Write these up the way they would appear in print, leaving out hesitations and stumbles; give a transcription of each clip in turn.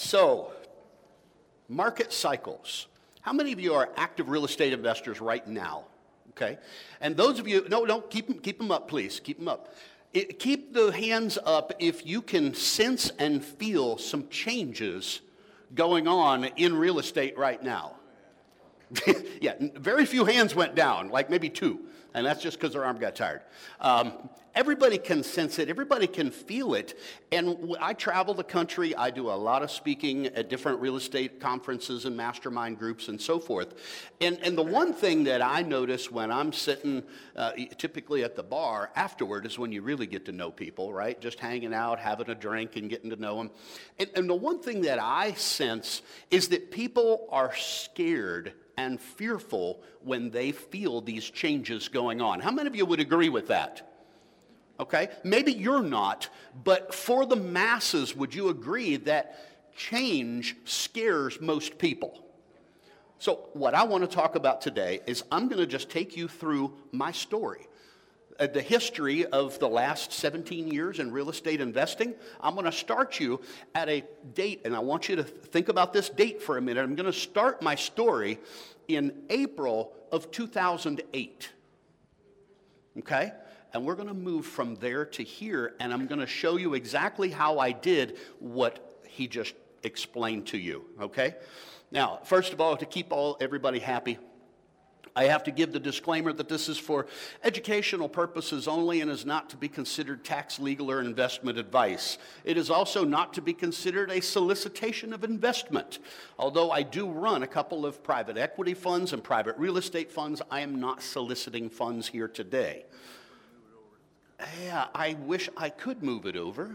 So, market cycles. How many of you are active real estate investors right now? Okay, and those of you, no, keep them up, please. Keep them up. Keep the hands up if you can sense and feel some changes going on in real estate right now. Yeah, very few hands went down, like maybe two, and that's just because their arm got tired. Everybody can sense it. Everybody can feel it. And I travel the country. I do a lot of speaking at different real estate conferences and mastermind groups and so forth. And the one thing that I notice when I'm sitting typically at the bar afterward is when you really get to know people, right? Just hanging out, having a drink, and getting to know them. And the one thing that I sense is that people are scared and fearful when they feel these changes going on. How many of you would agree with that? Okay, maybe you're not, but for the masses, would you agree that change scares most people? So what I want to talk about today is I'm going to just take you through my story. The history of the last 17 years in real estate investing. I'm going to start you at a date, and I want you to think about this date for a minute. I'm going to start my story in April of 2008. Okay? And we're going to move from there to here, and I'm going to show you exactly how I did what he just explained to you, okay? Now, first of all, to keep everybody happy, I have to give the disclaimer that this is for educational purposes only and is not to be considered tax, legal, or investment advice. It is also not to be considered a solicitation of investment. Although I do run a couple of private equity funds and private real estate funds, I am not soliciting funds here today. Yeah, I wish I could move it over.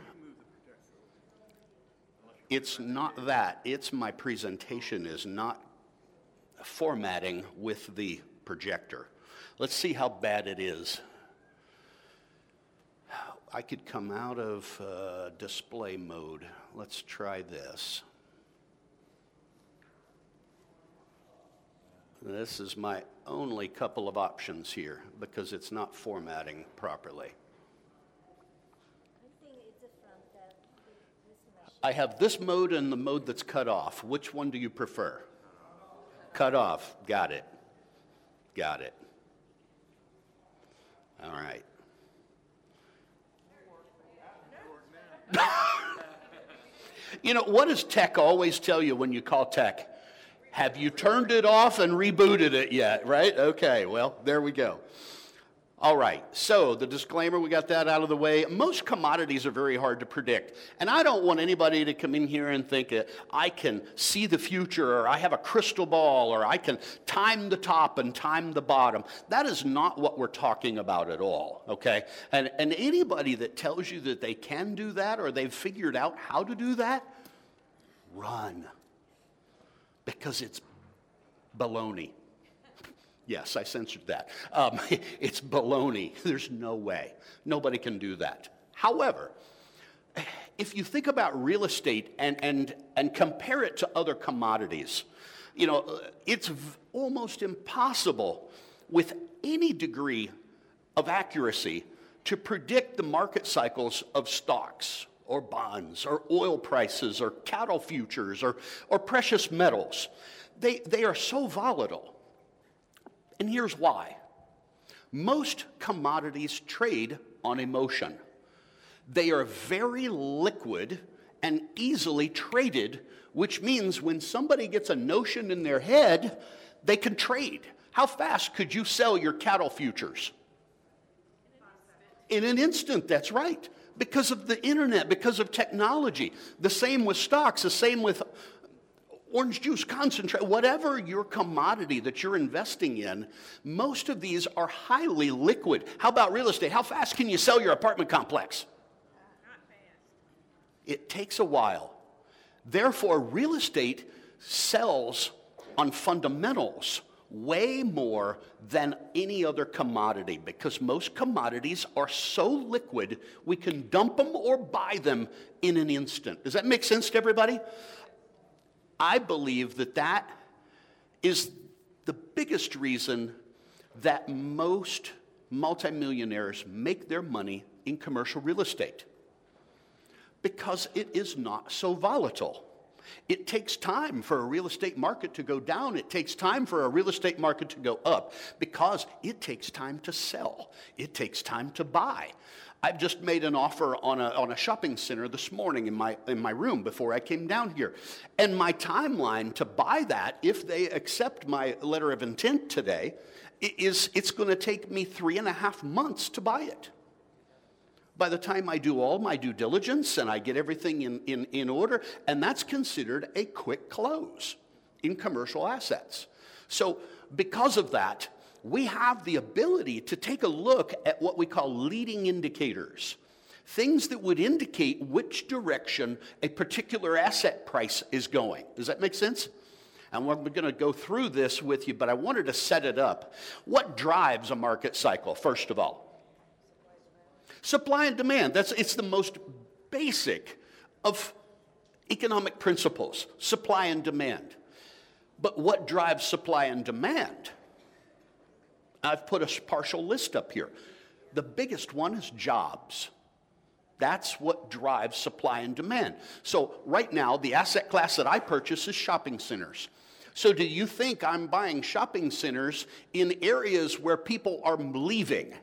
It's not that. It's my presentation is not formatting with the projector. Let's see how bad it is. I could come out of display mode. Let's try this. This is my only couple of options here because it's not formatting properly. I have this mode and the mode that's cut off. Which one do you prefer? Cut off. Got it. Got it. All right. You know, what does tech always tell you when you call tech? Have you turned it off and rebooted it yet, right? Okay, well, there we go. All right, so the disclaimer, we got that out of the way. Most commodities are very hard to predict. And I don't want anybody to come in here and think I can see the future, or I have a crystal ball, or I can time the top and time the bottom. That is not what we're talking about at all, okay? And anybody that tells you that they can do that or they've figured out how to do that, run. Because it's baloney. Yes, I censored that. It's baloney. There's no way. Nobody can do that. However, if you think about real estate and compare it to other commodities, you know, it's almost impossible with any degree of accuracy to predict the market cycles of stocks or bonds or oil prices or cattle futures or precious metals. They are so volatile. And here's why. Most commodities trade on emotion. They are very liquid and easily traded, which means when somebody gets a notion in their head, they can trade. How fast could you sell your cattle futures? In an instant, that's right. Because of the internet, because of technology. The same with stocks, the same with orange juice, concentrate, whatever your commodity that you're investing in, most of these are highly liquid. How about real estate? How fast can you sell your apartment complex? Not fast. It takes a while. Therefore, real estate sells on fundamentals way more than any other commodity because most commodities are so liquid we can dump them or buy them in an instant. Does that make sense to everybody? I believe that is the biggest reason that most multimillionaires make their money in commercial real estate because it is not so volatile. It takes time for a real estate market to go down. It takes time for a real estate market to go up because it takes time to sell. It takes time to buy. I've just made an offer on a shopping center this morning in my room before I came down here. And my timeline to buy that, if they accept my letter of intent today, it's going to take me 3.5 months to buy it. By the time I do all my due diligence and I get everything in order, and that's considered a quick close in commercial assets. So because of that, we have the ability to take a look at what we call leading indicators, things that would indicate which direction a particular asset price is going. Does that make sense? And we're going to go through this with you, but I wanted to set it up. What drives a market cycle, first of all? Supply and demand. It's the most basic of economic principles, supply and demand. But what drives supply and demand? I've put a partial list up here. The biggest one is jobs. That's what drives supply and demand. So right now, the asset class that I purchase is shopping centers. So do you think I'm buying shopping centers in areas where people are leaving?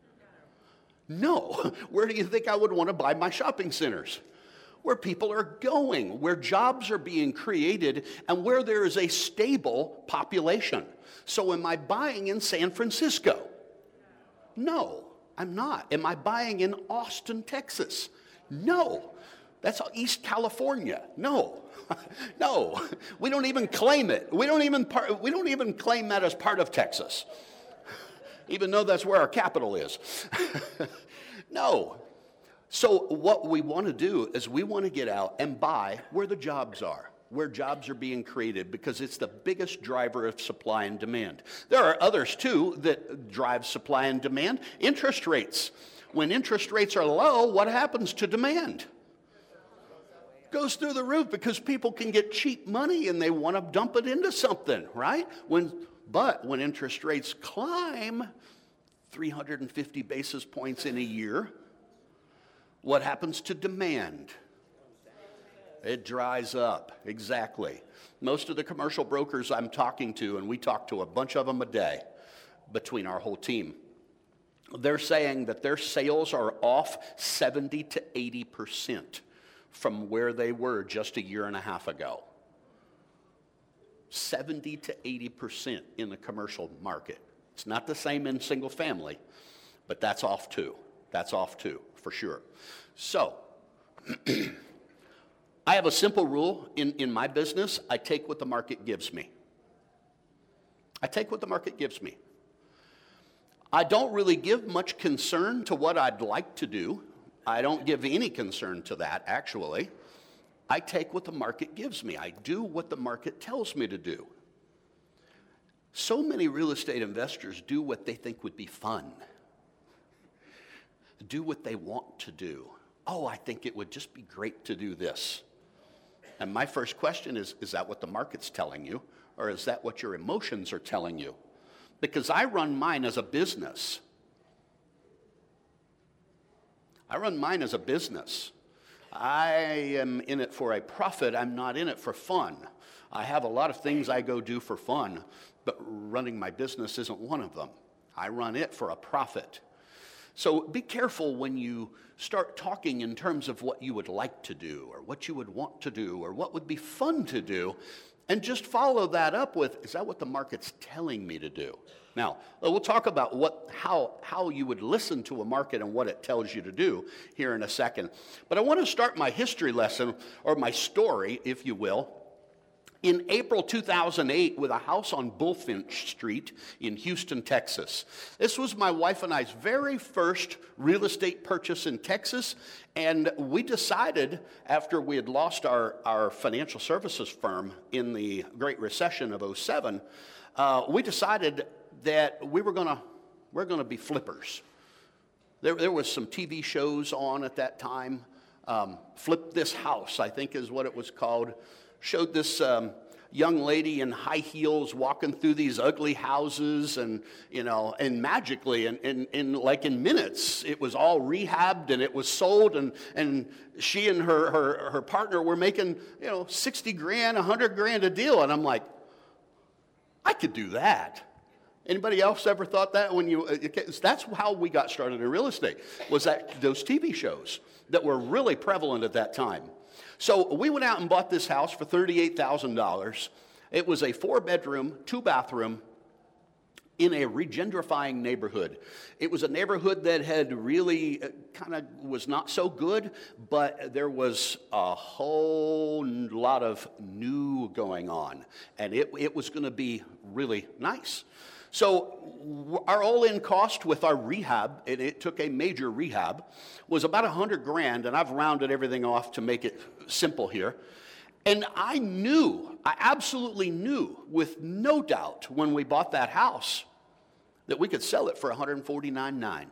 No. Where do you think I would want to buy my shopping centers? Where people are going, where jobs are being created, and where there is a stable population. So am I buying in San Francisco? No, I'm not. Am I buying in Austin, Texas? No. That's East California. No. No. We don't even claim it. We don't even claim that as part of Texas, even though that's where our capital is. No. So what we want to do is we want to get out and buy where the jobs are, where jobs are being created, because it's the biggest driver of supply and demand. There are others too that drive supply and demand. Interest rates. When interest rates are low, what happens to demand? Goes through the roof because people can get cheap money and they want to dump it into something, right? But when interest rates climb 350 basis points in a year, what happens to demand? It dries up, exactly. Most of the commercial brokers I'm talking to, and we talk to a bunch of them a day between our whole team, they're saying that their sales are off 70 to 80% from where they were just a year and a half ago. 70 to 80% in the commercial market. It's not the same in single family, but that's off too. That's off too, for sure. So, I have a simple rule in my business. I take what the market gives me. I take what the market gives me. I don't really give much concern to what I'd like to do. I don't give any concern to that, actually. I take what the market gives me. I do what the market tells me to do. So many real estate investors do what they think would be fun. Do what they want to do. Oh, I think it would just be great to do this. And my first question is that what the market's telling you? Or is that what your emotions are telling you? Because I run mine as a business. I run mine as a business. I am in it for a profit. I'm not in it for fun. I have a lot of things I go do for fun, but running my business isn't one of them. I run it for a profit. So be careful when you start talking in terms of what you would like to do or what you would want to do or what would be fun to do, and just follow that up with, is that what the market's telling me to do? Now, we'll talk about how you would listen to a market and what it tells you to do here in a second. But I want to start my history lesson, or my story, if you will, in April 2008 with a house on Bullfinch Street in Houston, Texas. This was my wife and I's very first real estate purchase in Texas, and we decided, after we had lost our financial services firm in the Great Recession of 2007, we decided that we're going to be flippers. There was some TV shows on at that time. Flip This House, I think is what it was called. Showed this young lady in high heels walking through these ugly houses, and and magically, in minutes, it was all rehabbed and it was sold, and she and her partner were making 60 grand, 100 grand a deal, and I'm like, I could do that. Anybody else ever thought that? That's how we got started in real estate, was that those TV shows that were really prevalent at that time. So we went out and bought this house for $38,000. It was a 4-bedroom, 2-bathroom in a regentrifying neighborhood. It was a neighborhood that had really kind of was not so good, but there was a whole lot of new going on, and it was going to be really nice. So our all-in cost with our rehab, and it took a major rehab, was about 100 grand, and I've rounded everything off to make it simple here. And I absolutely knew, with no doubt, when we bought that house, that we could sell it for $149,900.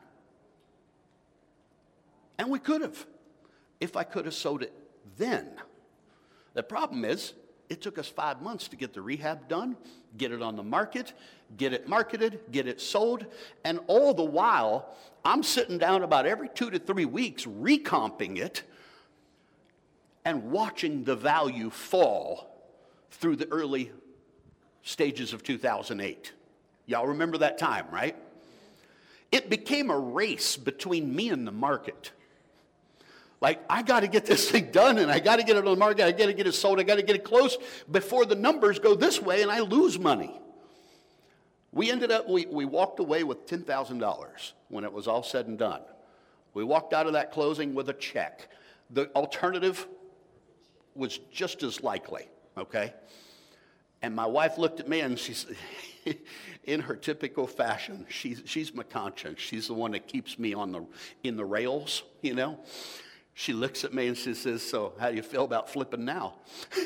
And we could have, if I could have sold it then. The problem is, it took us 5 months to get the rehab done, get it on the market, get it marketed, get it sold, and all the while, I'm sitting down about every 2 to 3 weeks recomping it and watching the value fall through the early stages of 2008. Y'all remember that time, right? It became a race between me and the market. Like, I got to get this thing done, and I got to get it on the market, I got to get it sold, I got to get it close before the numbers go this way and I lose money. We walked away with $10,000 when it was all said and done. We walked out of that closing with a check. The alternative was just as likely, okay? And my wife looked at me, and she's, in her typical fashion, she's my conscience. She's the one that keeps me in the rails, She looks at me and she says, "So how do you feel about flipping now?"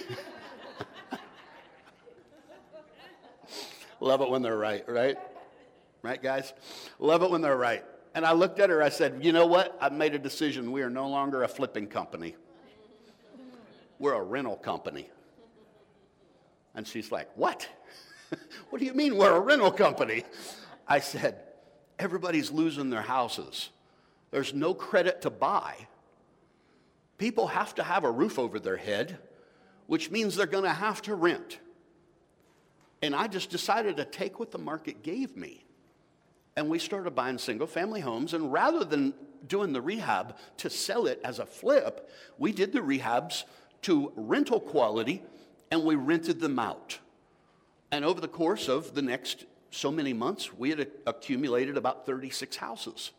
Love it when they're right? Right, guys? Love it when they're right. And I looked at her, I said, "You know what? I've made a decision. We are no longer a flipping company. We're a rental company." And she's like, "What? What do you mean we're a rental company?" I said, "Everybody's losing their houses. There's no credit to buy. People have to have a roof over their head, which means they're going to have to rent. And I just decided to take what the market gave me. And we started buying single-family homes, and rather than doing the rehab to sell it as a flip, we did the rehabs to rental quality, and we rented them out. And over the course of the next so many months, we had accumulated about 36 houses.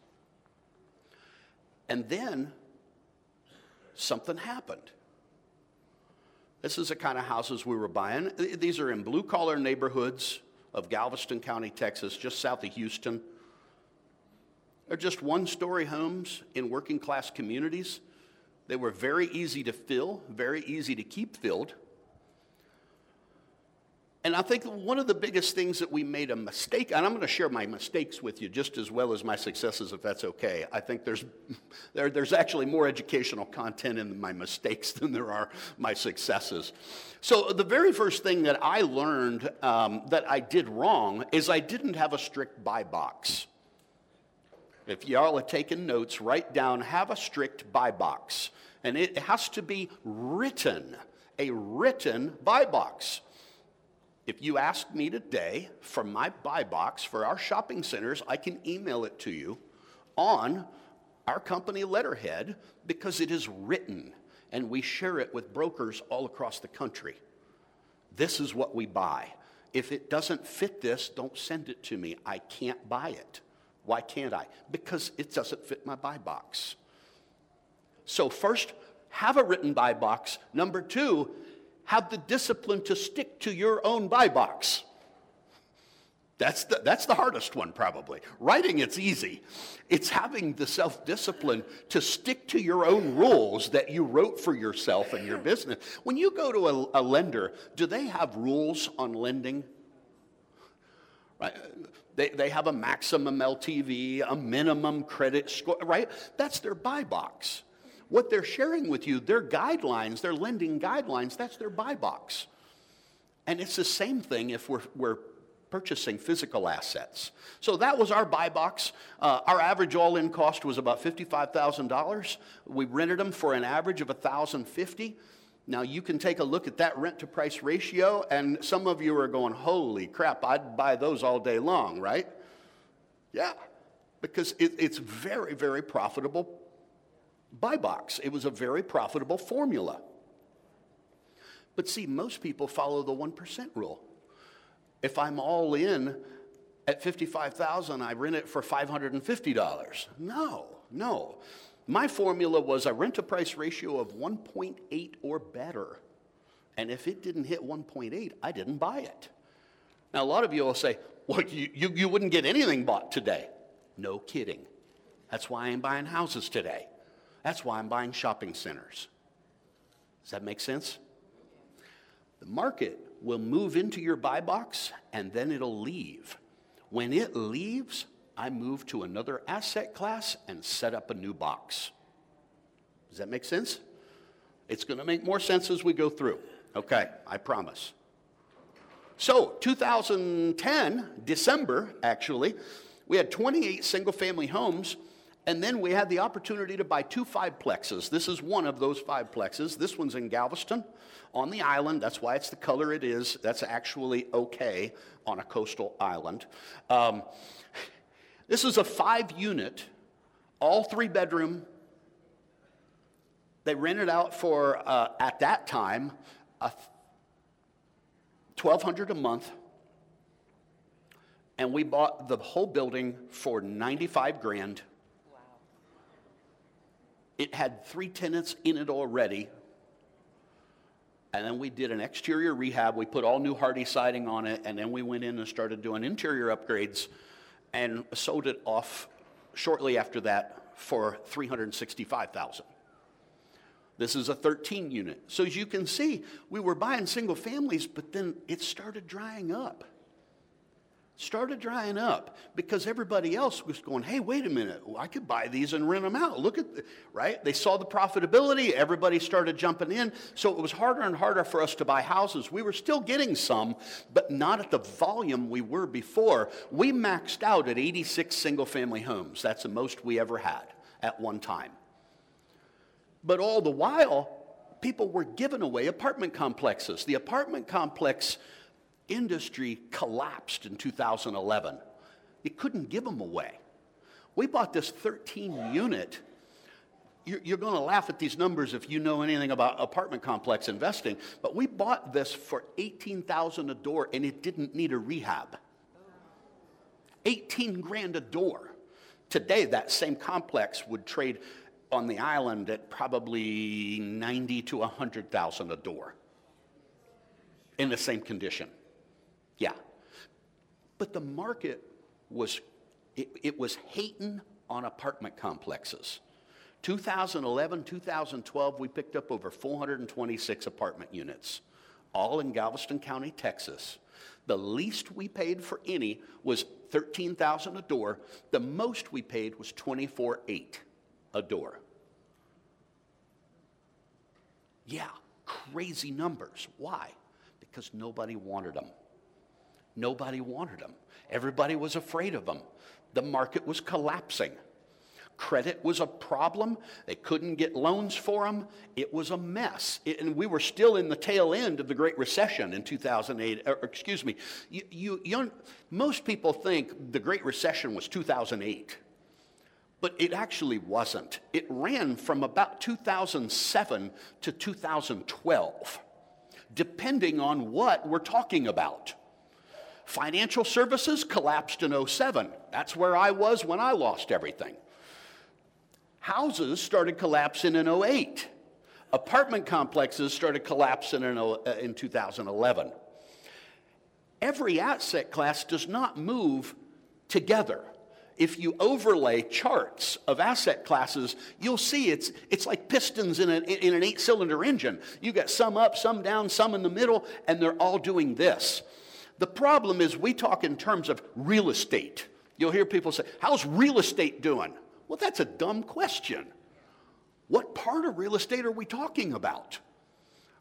And then something happened. This is the kind of houses we were buying. These are in blue-collar neighborhoods of Galveston County, Texas, just south of Houston. They're just one-story homes in working-class communities. They were very easy to fill, very easy to keep filled. And I think one of the biggest things that we made a mistake, and I'm going to share my mistakes with you just as well as my successes, if that's okay. I think there's actually more educational content in my mistakes than there are my successes. So the very first thing that I learned that I did wrong is I didn't have a strict buy box. If y'all are taking notes, write down, have a strict buy box. And it has to be written, a written buy box. If you ask me today for my buy box for our shopping centers, I can email it to you on our company letterhead because it is written, and we share it with brokers all across the country. This is what we buy. If it doesn't fit this, don't send it to me. I can't buy it. Why can't I? Because it doesn't fit my buy box. So first, have a written buy box. Number two, have the discipline to stick to your own buy box. That's the hardest one, probably. Writing, it's easy. It's having the self-discipline to stick to your own rules that you wrote for yourself and your business. When you go to a lender, do they have rules on lending? Right? They have a maximum LTV, a minimum credit score, right? That's their buy box. What they're sharing with you, their guidelines, their lending guidelines, that's their buy box. And it's the same thing if we're purchasing physical assets. So that was our buy box. Our average all-in cost was about $55,000. We rented them for an average of $1,050. Now you can take a look at that rent-to-price ratio, and some of you are going, holy crap, I'd buy those all day long, right? Yeah, because it's very, very profitable buy box. It was a very profitable formula. But see, most people follow the 1% rule. If I'm all in at $55,000, I rent it for $550. No. My formula was a rent-to-price ratio of 1.8 or better. And if it didn't hit 1.8, I didn't buy it. Now, a lot of you will say, well, you wouldn't get anything bought today. No kidding. That's why I'm buying houses today. That's why I'm buying shopping centers. Does that make sense? The market will move into your buy box, and then it'll leave. When it leaves, I move to another asset class and set up a new box. Does that make sense? It's going to make more sense as we go through. Okay, I promise. So, 2010, December, actually, we had 28 single-family homes, and then we had the opportunity to buy 2 fiveplexes. This is one of those fiveplexes. This one's in Galveston on the island. That's why it's the color it is. That's actually okay on a coastal island. This is a 5-unit, all 3-bedroom. They rented out for, at that time, $1,200 a month. And we bought the whole building for $95,000. Wow. It had 3 tenants in it already. And then we did an exterior rehab. We put all new Hardie siding on it, and then we went in and started doing interior upgrades and sold it off shortly after that for $365,000. This is a 13-unit. So as you can see, we were buying single families, but then it started drying up. Because everybody else was going, hey, wait a minute, I could buy these and rent them out. Look at, right? They saw the profitability. Everybody started jumping in. So it was harder and harder for us to buy houses. We were still getting some, but not at the volume we were before. We maxed out at 86 single-family homes. That's the most we ever had at one time. But all the while, people were giving away apartment complexes. The apartment complex industry collapsed in 2011. You couldn't give them away. We bought this 13-unit. You're going to laugh at these numbers if you know anything about apartment complex investing, but we bought this for $18,000 a door, and it didn't need a rehab. $18,000 a door. Today, that same complex would trade on the island at probably $90,000 to $100,000 a door in the same condition. Yeah. But the market was, it was hating on apartment complexes. 2011, 2012, we picked up over 426 apartment units, all in Galveston County, Texas. The least we paid for any was $13,000 a door. The most we paid was $24,800 a door. Yeah, crazy numbers. Why? Because nobody wanted them. Nobody wanted them. Everybody was afraid of them. The market was collapsing. Credit was a problem. They couldn't get loans for them. It was a mess. And we were still in the tail end of the Great Recession in 2008. Most people think the Great Recession was 2008. But it actually wasn't. It ran from about 2007 to 2012, depending on what we're talking about. Financial services collapsed in 2007. That's where I was when I lost everything. Houses started collapsing in 2008. Apartment complexes started collapsing in 2011. Every asset class does not move together. If you overlay charts of asset classes, you'll see it's like pistons in an 8-cylinder engine. You got some up, some down, some in the middle, and they're all doing this. The problem is we talk in terms of real estate. You'll hear people say, how's real estate doing? Well, that's a dumb question. What part of real estate are we talking about?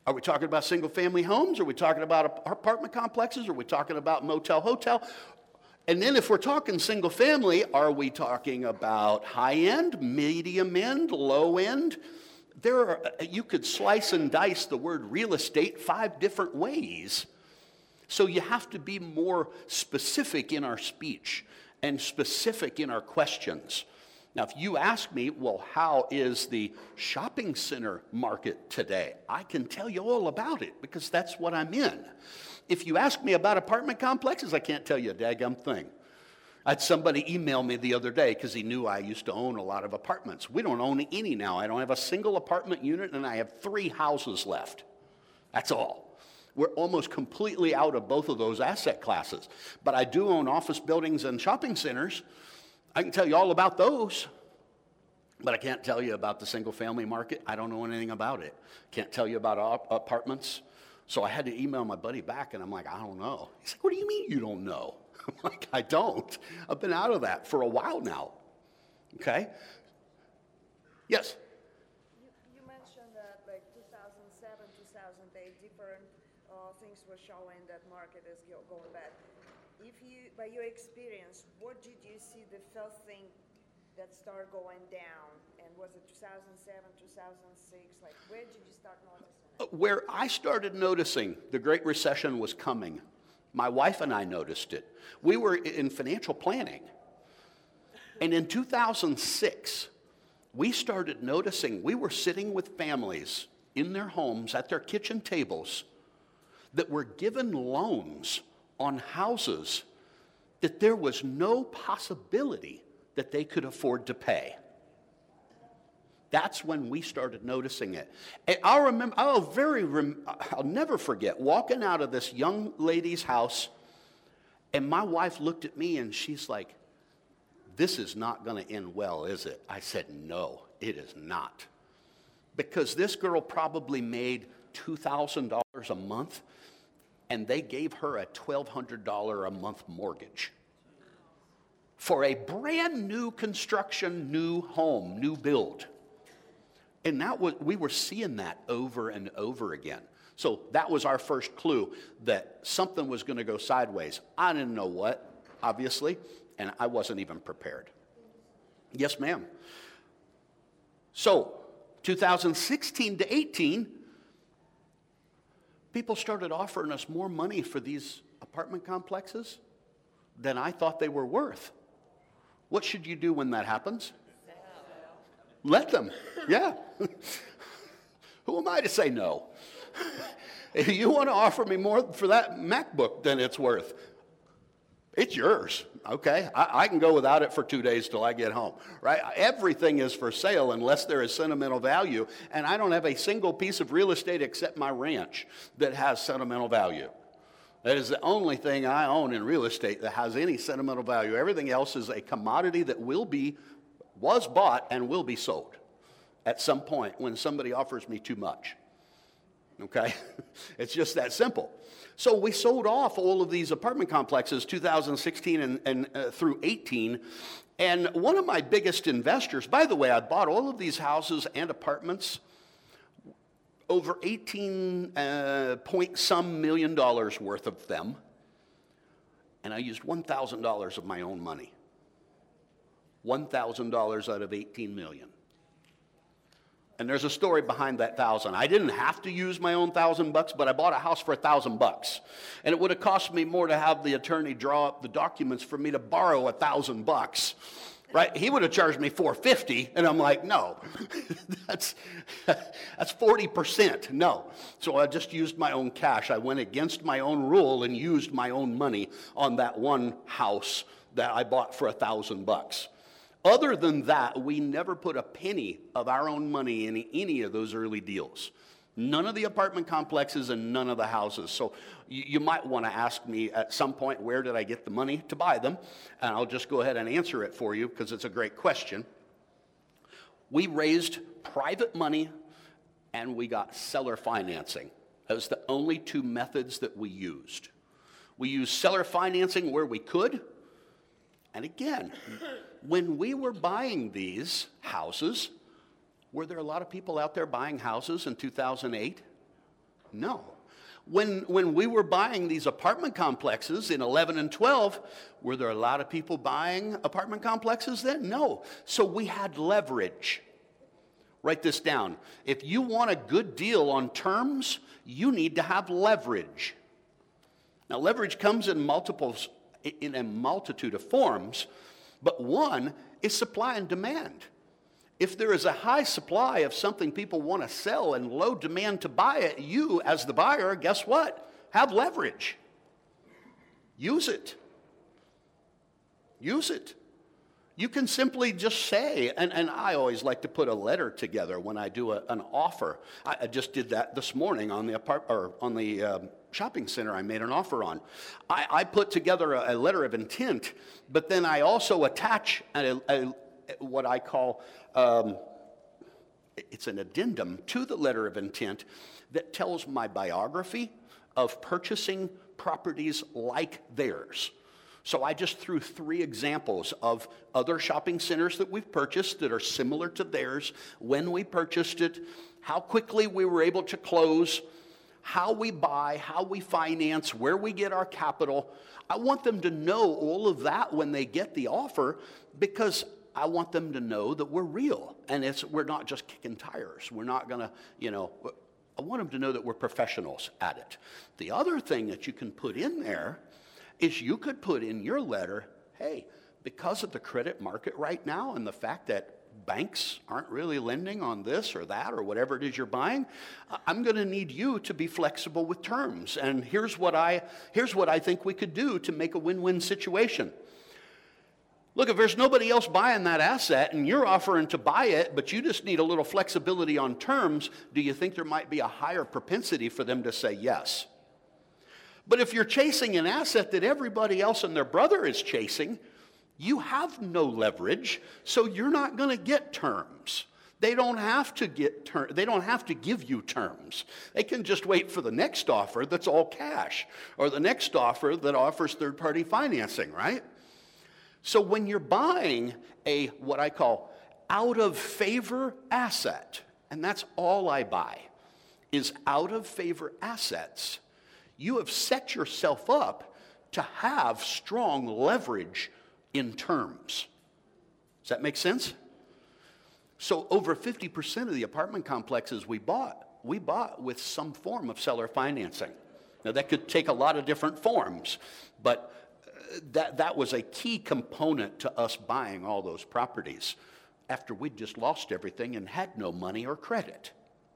Are we talking about single-family homes? Are we talking about apartment complexes? Are we talking about motel, hotel? And then if we're talking single-family, are we talking about high-end, medium-end, low-end? You could slice and dice the word real estate 5 different ways. So you have to be more specific in our speech and specific in our questions. Now, if you ask me, well, how is the shopping center market today? I can tell you all about it because that's what I'm in. If you ask me about apartment complexes, I can't tell you a daggum thing. I had somebody email me the other day because he knew I used to own a lot of apartments. We don't own any now. I don't have a single apartment unit, and I have 3 houses left. That's all. We're almost completely out of both of those asset classes. But I do own office buildings and shopping centers. I can tell you all about those, but I can't tell you about the single-family market. I don't know anything about it. Can't tell you about apartments. So I had to email my buddy back, and I'm like, I don't know. He's like, what do you mean you don't know? I'm like, I don't. I've been out of that for a while now. Okay? Yes? You mentioned that like 2007, 2008, different things were showing that market is going bad. By your experience, what did you see the first thing that started going down? And was it 2007, 2006? Like, where did you start noticing it? Where I started noticing the Great Recession was coming, my wife and I noticed it. We were in financial planning. And in 2006, we started noticing we were sitting with families in their homes at their kitchen tables that were given loans on houses that there was no possibility that they could afford to pay. That's when we started noticing it. And I'll never forget walking out of this young lady's house, and my wife looked at me and she's like, this is not going to end well, is it? I said, no, it is not. Because this girl probably made $2,000 a month, and they gave her a $1,200 a month mortgage for a brand new construction, new home, new build. And we were seeing that over and over again. So that was our first clue that something was going to go sideways. I didn't know what, obviously, and I wasn't even prepared. Yes, ma'am. So 2016 to 18, people started offering us more money for these apartment complexes than I thought they were worth. What should you do when that happens? Let them. Yeah. Who am I to say no? If you want to offer me more for that MacBook than it's worth, it's yours, okay? I can go without it for 2 days till I get home, right? Everything is for sale unless there is sentimental value, and I don't have a single piece of real estate except my ranch that has sentimental value. That is the only thing I own in real estate that has any sentimental value. Everything else is a commodity that was bought and will be sold at some point when somebody offers me too much. Okay? It's just that simple. So we sold off all of these apartment complexes 2016 and through 18. And one of my biggest investors, by the way, I bought all of these houses and apartments, over 18 point some million dollars worth of them. And I used $1,000 of my own money. $1,000 out of 18 million. And there's a story behind that 1,000. I didn't have to use my own $1,000, but I bought a house for $1,000. And it would have cost me more to have the attorney draw up the documents for me to borrow $1,000. Right? He would have charged me $450, and I'm like, no, that's 40%. No. So I just used my own cash. I went against my own rule and used my own money on that one house that I bought for $1,000. Other than that, we never put a penny of our own money in any of those early deals. None of the apartment complexes and none of the houses. So you might want to ask me at some point, where did I get the money to buy them? And I'll just go ahead and answer it for you because it's a great question. We raised private money and we got seller financing. Those are the only 2 methods that we used. We used seller financing where we could. And again, when we were buying these houses, were there a lot of people out there buying houses in 2008? No. When we were buying these apartment complexes in 11 and 12, were there a lot of people buying apartment complexes then? No. So we had leverage. Write this down. If you want a good deal on terms, you need to have leverage. Now, leverage comes in a multitude of forms, but one is supply and demand. If there is a high supply of something people want to sell and low demand to buy it, you, as the buyer, guess what? Have leverage. Use it. Use it. You can simply just say, and I always like to put a letter together when I do an offer. I just did that this morning on the shopping center I made an offer on. I put together a letter of intent, but then I also attach what I call, it's an addendum to the letter of intent that tells my biography of purchasing properties like theirs. So I just threw 3 examples of other shopping centers that we've purchased that are similar to theirs, when we purchased it, how quickly we were able to close, how we buy, how we finance, where we get our capital. I want them to know all of that when they get the offer, because I want them to know that we're real and we're not just kicking tires. We're not going to, I want them to know that we're professionals at it. The other thing that you can put in there is you could put in your letter, hey, because of the credit market right now and the fact that banks aren't really lending on this or that or whatever it is you're buying, I'm going to need you to be flexible with terms. And here's what I think we could do to make a win-win situation. Look, if there's nobody else buying that asset and you're offering to buy it, but you just need a little flexibility on terms, do you think there might be a higher propensity for them to say yes? But if you're chasing an asset that everybody else and their brother is chasing, you have no leverage, so you're not going to get terms. They don't have to they don't have to give you terms. They can just wait for the next offer that's all cash, or the next offer that offers third-party financing, right? So when you're buying a what I call out-of-favor asset, and that's all I buy, is out-of-favor assets, you have set yourself up to have strong leverage in terms. Does that make sense? So over 50% of the apartment complexes we bought with some form of seller financing. Now that could take a lot of different forms, but that was a key component to us buying all those properties after we'd just lost everything and had no money or credit.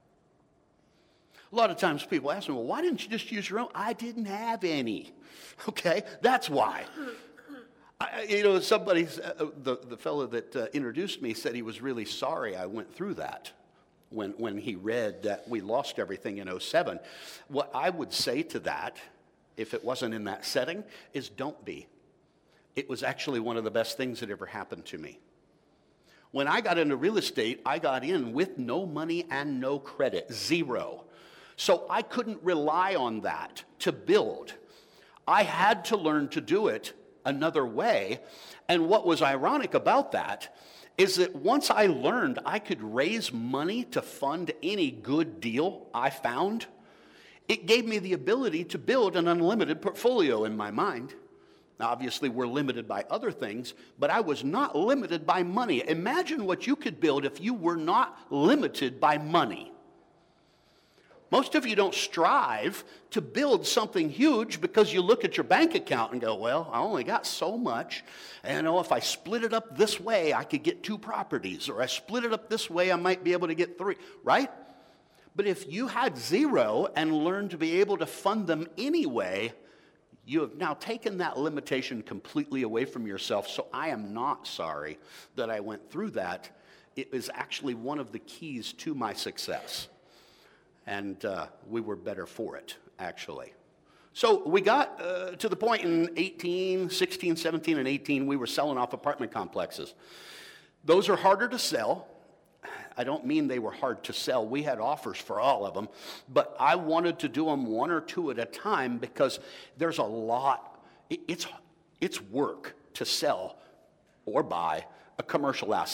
A lot of times people ask me, well, why didn't you just use your own? I didn't have any. Okay, that's why. Somebody, the fellow that introduced me said he was really sorry I went through that when he read that we lost everything in 2007. What I would say to that, if it wasn't in that setting, is don't be. It was actually one of the best things that ever happened to me. When I got into real estate, I got in with no money and no credit, zero. So I couldn't rely on that to build. I had to learn to do it another way. And what was ironic about that is that once I learned I could raise money to fund any good deal I found, it gave me the ability to build an unlimited portfolio in my mind. Now, obviously, we're limited by other things, but I was not limited by money. Imagine what you could build if you were not limited by money. Most of you don't strive to build something huge because you look at your bank account and go, well, I only got so much. And if I split it up this way, I could get 2 properties. Or I split it up this way, I might be able to get 3, right? But if you had zero and learned to be able to fund them anyway, you have now taken that limitation completely away from yourself. So I am not sorry that I went through that. It was actually one of the keys to my success. And we were better for it, actually. So we got to the point in 16, 17, and 18, we were selling off apartment complexes. Those are harder to sell. I don't mean they were hard to sell. We had offers for all of them. But I wanted to do them 1 or 2 at a time because there's a lot. It's work to sell or buy a commercial asset.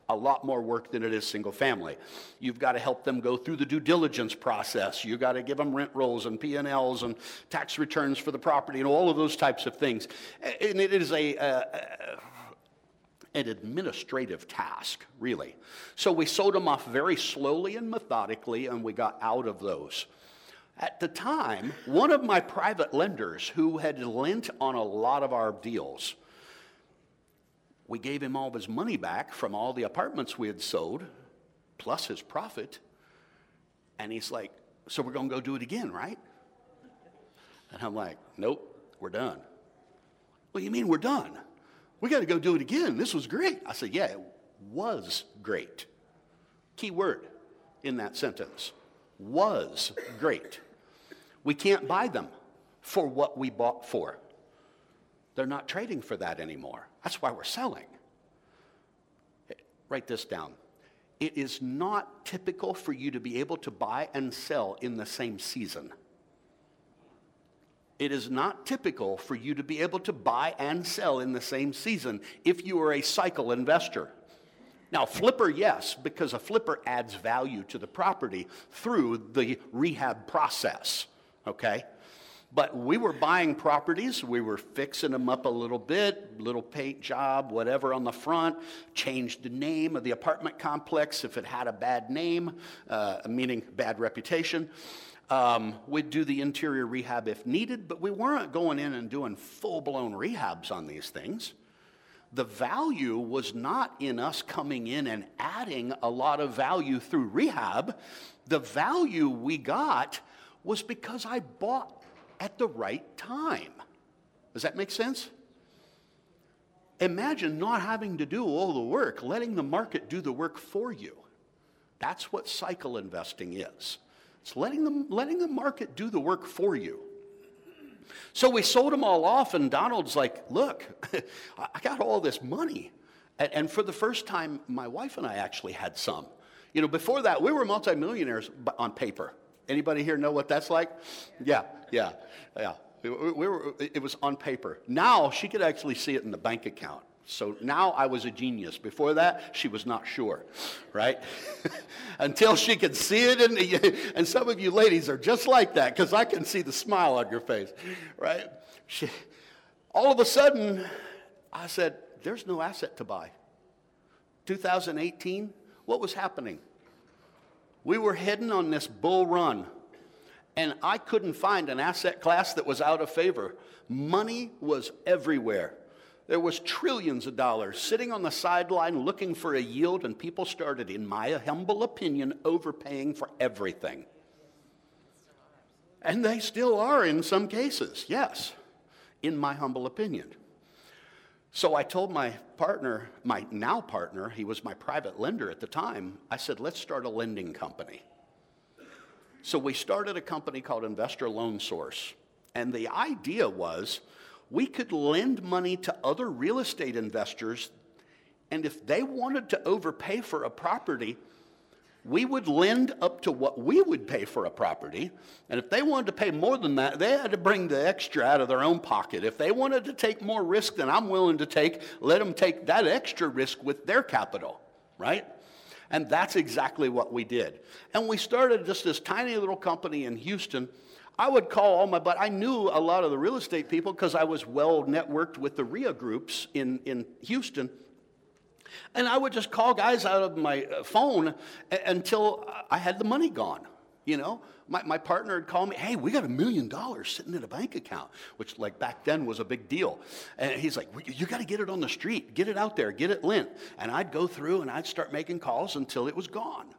a lot more work than it is single family. You've got to help them go through the due diligence process. You've got to give them rent rolls and P&Ls and tax returns for the property and all of those types of things. And it is an administrative task, really. So we sold them off very slowly and methodically, and we got out of those. At the time, one of my private lenders who had lent on a lot of our deals, we gave him all of his money back from all the apartments we had sold, plus his profit. And he's like, so we're going to go do it again, right? And I'm like, nope, we're done. What do you mean we're done? We got to go do it again. This was great. I said, yeah, it was great. Key word in that sentence, was great. We can't buy them for what we bought for. They're not trading for that anymore. That's why we're selling. Write this down. It is not typical for you to be able to buy and sell in the same season. It is not typical for you to be able to buy and sell in the same season if you are a cycle investor. Now, flipper, yes, because a flipper adds value to the property through the rehab process, okay? But we were buying properties, we were fixing them up a little bit, little paint job, whatever on the front, changed the name of the apartment complex if it had a bad name, meaning bad reputation. We'd do the interior rehab if needed, but we weren't going in and doing full-blown rehabs on these things. The value was not in us coming in and adding a lot of value through rehab. The value we got was because I bought at the right time. Does that make sense? Imagine not having to do all the work, letting the market do the work for you. That's what cycle investing is. It's letting the market do the work for you. So we sold them all off, and Donald's like, look, I got all this money. And for the first time, my wife and I actually had some. You know, before that, we were multimillionaires on paper. Anybody here know what that's like? Yeah. It was on paper. Now she could actually see it in the bank account. So now I was a genius. Before that, she was not sure, right? Until she could see it. And some of you ladies are just like that, because I can see the smile on your face, right? All of a sudden, I said, there's no asset to buy. 2018, what was happening? We were heading on this bull run, and I couldn't find an asset class that was out of favor. Money was everywhere. There was trillions of dollars sitting on the sideline looking for a yield, and people started, in my humble opinion, overpaying for everything. And they still are in some cases, yes, in my humble opinion. So I told my partner, my now partner, he was my private lender at the time, I said, let's start a lending company. So we started a company called Investor Loan Source. And the idea was we could lend money to other real estate investors, and if they wanted to overpay for a property, we would lend up to what we would pay for a property. And if they wanted to pay more than that, they had to bring the extra out of their own pocket. If they wanted to take more risk than I'm willing to take, let them take that extra risk with their capital, right? And that's exactly what we did. And we started just this tiny little company in Houston. I would call all but I knew a lot of the real estate people because I was well networked with the RIA groups in Houston. And I would just call guys out of my phone until I had the money gone. You know, my partner would call me, hey, we got $1 million sitting in a bank account, which like back then was a big deal. And he's like, you got to get it on the street, get it out there, get it lent. And I'd go through and I'd start making calls until it was gone.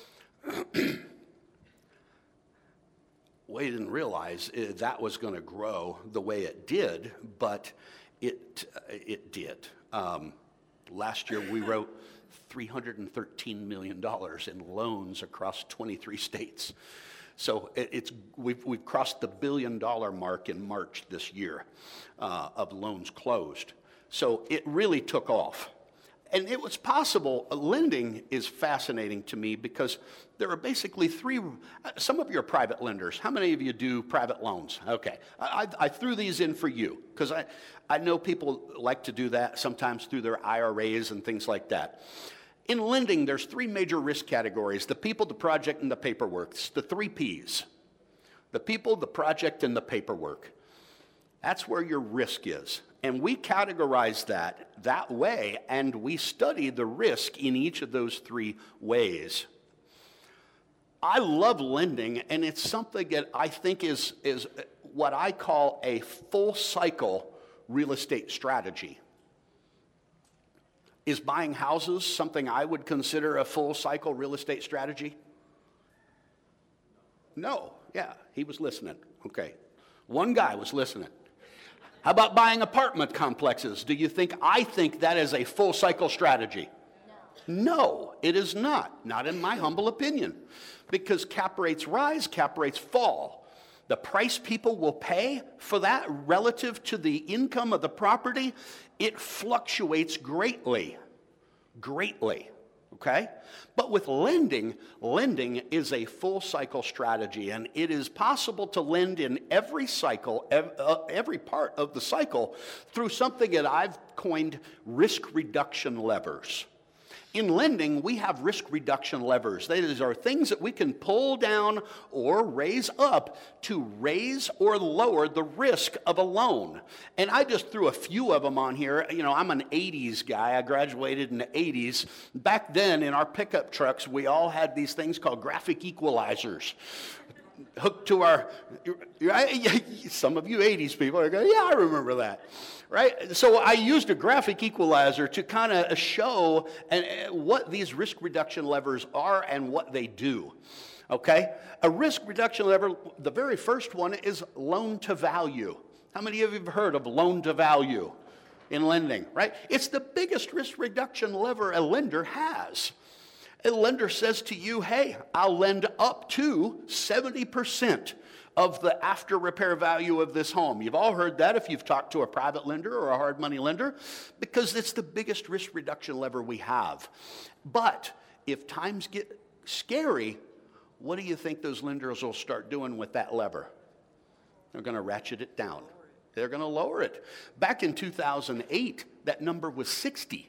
We didn't realize that was going to grow the way it did, but it did. Last year, we wrote $313 million in loans across 23 states. So we've crossed the $1 billion mark in March this year of loans closed. So it really took off. And it was possible. Lending is fascinating to me because there are basically three. Some of you are private lenders. How many of you do private loans? Okay. I threw these in for you because I know people like to do that sometimes through their IRAs and things like that. In lending, there's three major risk categories: the people, the project, and the paperwork. It's the three Ps. The people, the project, and the paperwork. That's where your risk is. And we categorize that way, and we study the risk in each of those three ways. I love lending, and it's something that I think is what I call a full cycle real estate strategy. Is buying houses something I would consider a full cycle real estate strategy? No. Yeah, he was listening. Okay. One guy was listening. How about buying apartment complexes? Do you think I think that is a full cycle strategy? No, it is not. Not in my humble opinion. Because cap rates rise, cap rates fall. The price people will pay for that relative to the income of the property, it fluctuates greatly. Greatly. Okay? But with lending is a full cycle strategy, and it is possible to lend in every cycle, every part of the cycle, through something that I've coined risk reduction levers. In lending, we have risk reduction levers. These are things that we can pull down or raise up to raise or lower the risk of a loan. And I just threw a few of them on here. You know, I'm an 80s guy. I graduated in the 80s. Back then, in our pickup trucks, we all had these things called graphic equalizers hooked to our, some of you 80s people are going, yeah, I remember that. Right? So I used a graphic equalizer to kind of show what these risk reduction levers are and what they do. Okay? A risk reduction lever, the very first one is loan to value. How many of you have heard of loan to value in lending? Right? It's the biggest risk reduction lever a lender has. A lender says to you, hey, I'll lend up to 70% of the after repair value of this home. You've all heard that if you've talked to a private lender or a hard money lender, because it's the biggest risk reduction lever we have. But if times get scary, what do you think those lenders will start doing with that lever? They're going to ratchet it down. They're going to lower it. Back in 2008, that number was 60%.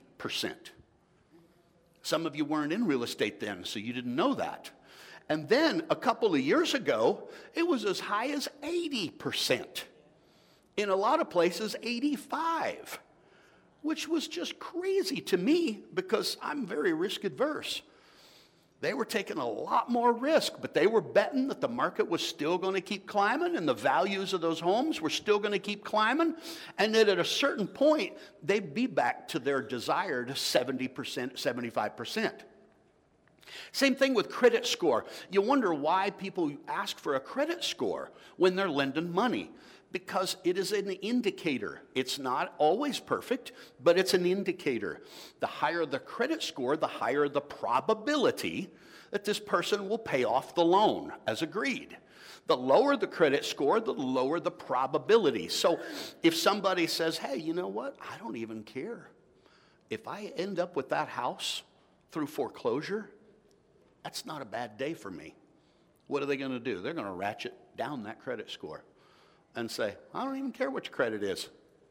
Some of you weren't in real estate then, so you didn't know that. And then a couple of years ago, it was as high as 80%. In a lot of places, 85%, which was just crazy to me because I'm very risk adverse. They were taking a lot more risk, but they were betting that the market was still going to keep climbing and the values of those homes were still going to keep climbing, and that at a certain point, they'd be back to their desired 70%, 75%. Same thing with credit score. You wonder why people ask for a credit score when they're lending money. Because it is an indicator. It's not always perfect, but it's an indicator. The higher the credit score, the higher the probability that this person will pay off the loan as agreed. The lower the credit score, the lower the probability. So if somebody says, hey, you know what? I don't even care. If I end up with that house through foreclosure, that's not a bad day for me. What are they going to do? They're going to ratchet down that credit score and say, I don't even care what your credit is.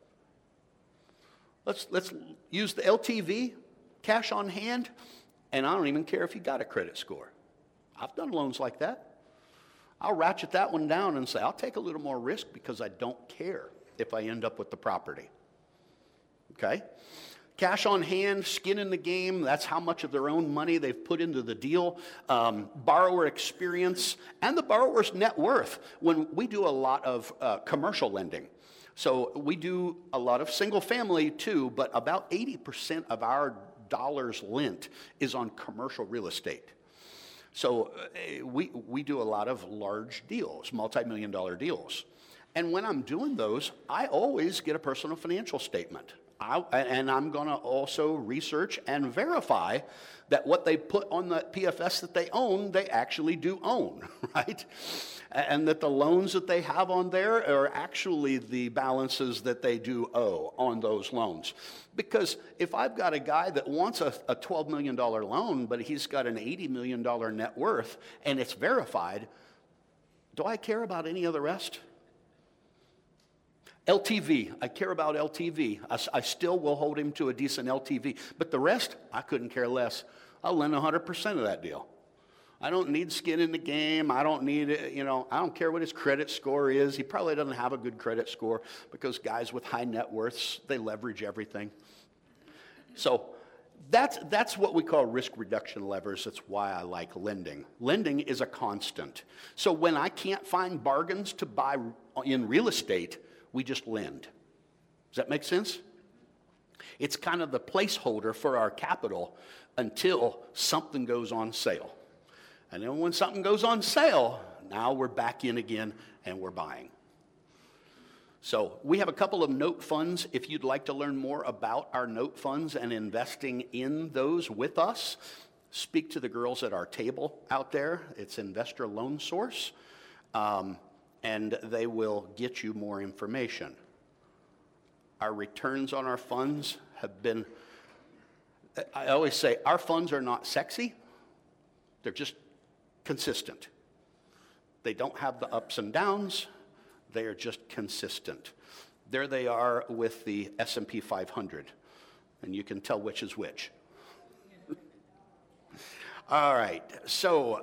Let's use the LTV, cash on hand, and I don't even care if you got a credit score. I've done loans like that. I'll ratchet that one down and say, I'll take a little more risk because I don't care if I end up with the property. Okay? Cash on hand, skin in the game, that's how much of their own money they've put into the deal. Borrower experience, and the borrower's net worth. When we do a lot of commercial lending, so we do a lot of single family too, but about 80% of our dollars lent is on commercial real estate. So we do a lot of large deals, multi-million-dollar deals. And when I'm doing those, I always get a personal financial statement. And I'm going to also research and verify that what they put on the PFS that they own, they actually do own, right? And that the loans that they have on there are actually the balances that they do owe on those loans. Because if I've got a guy that wants a $12 million loan, but he's got an $80 million net worth, and it's verified, do I care about any of the rest? LTV, I care about LTV. I still will hold him to a decent LTV. But the rest, I couldn't care less. I'll lend 100% of that deal. I don't need skin in the game. I don't need, I don't care what his credit score is. He probably doesn't have a good credit score because guys with high net worths, they leverage everything. So that's what we call risk reduction levers. That's why I like lending. Lending is a constant. So when I can't find bargains to buy in real estate, we just lend. Does that make sense? It's kind of the placeholder for our capital until something goes on sale. And then when something goes on sale, now we're back in again and we're buying. So we have a couple of note funds. If you'd like to learn more about our note funds and investing in those with us, speak to the girls at our table out there. It's Investor Loan Source, and they will get you more information. Our returns on our funds have been, I always say, our funds are not sexy. They're just consistent. They don't have the ups and downs. They are just consistent. There they are with the S&P 500, and you can tell which is which. All right, so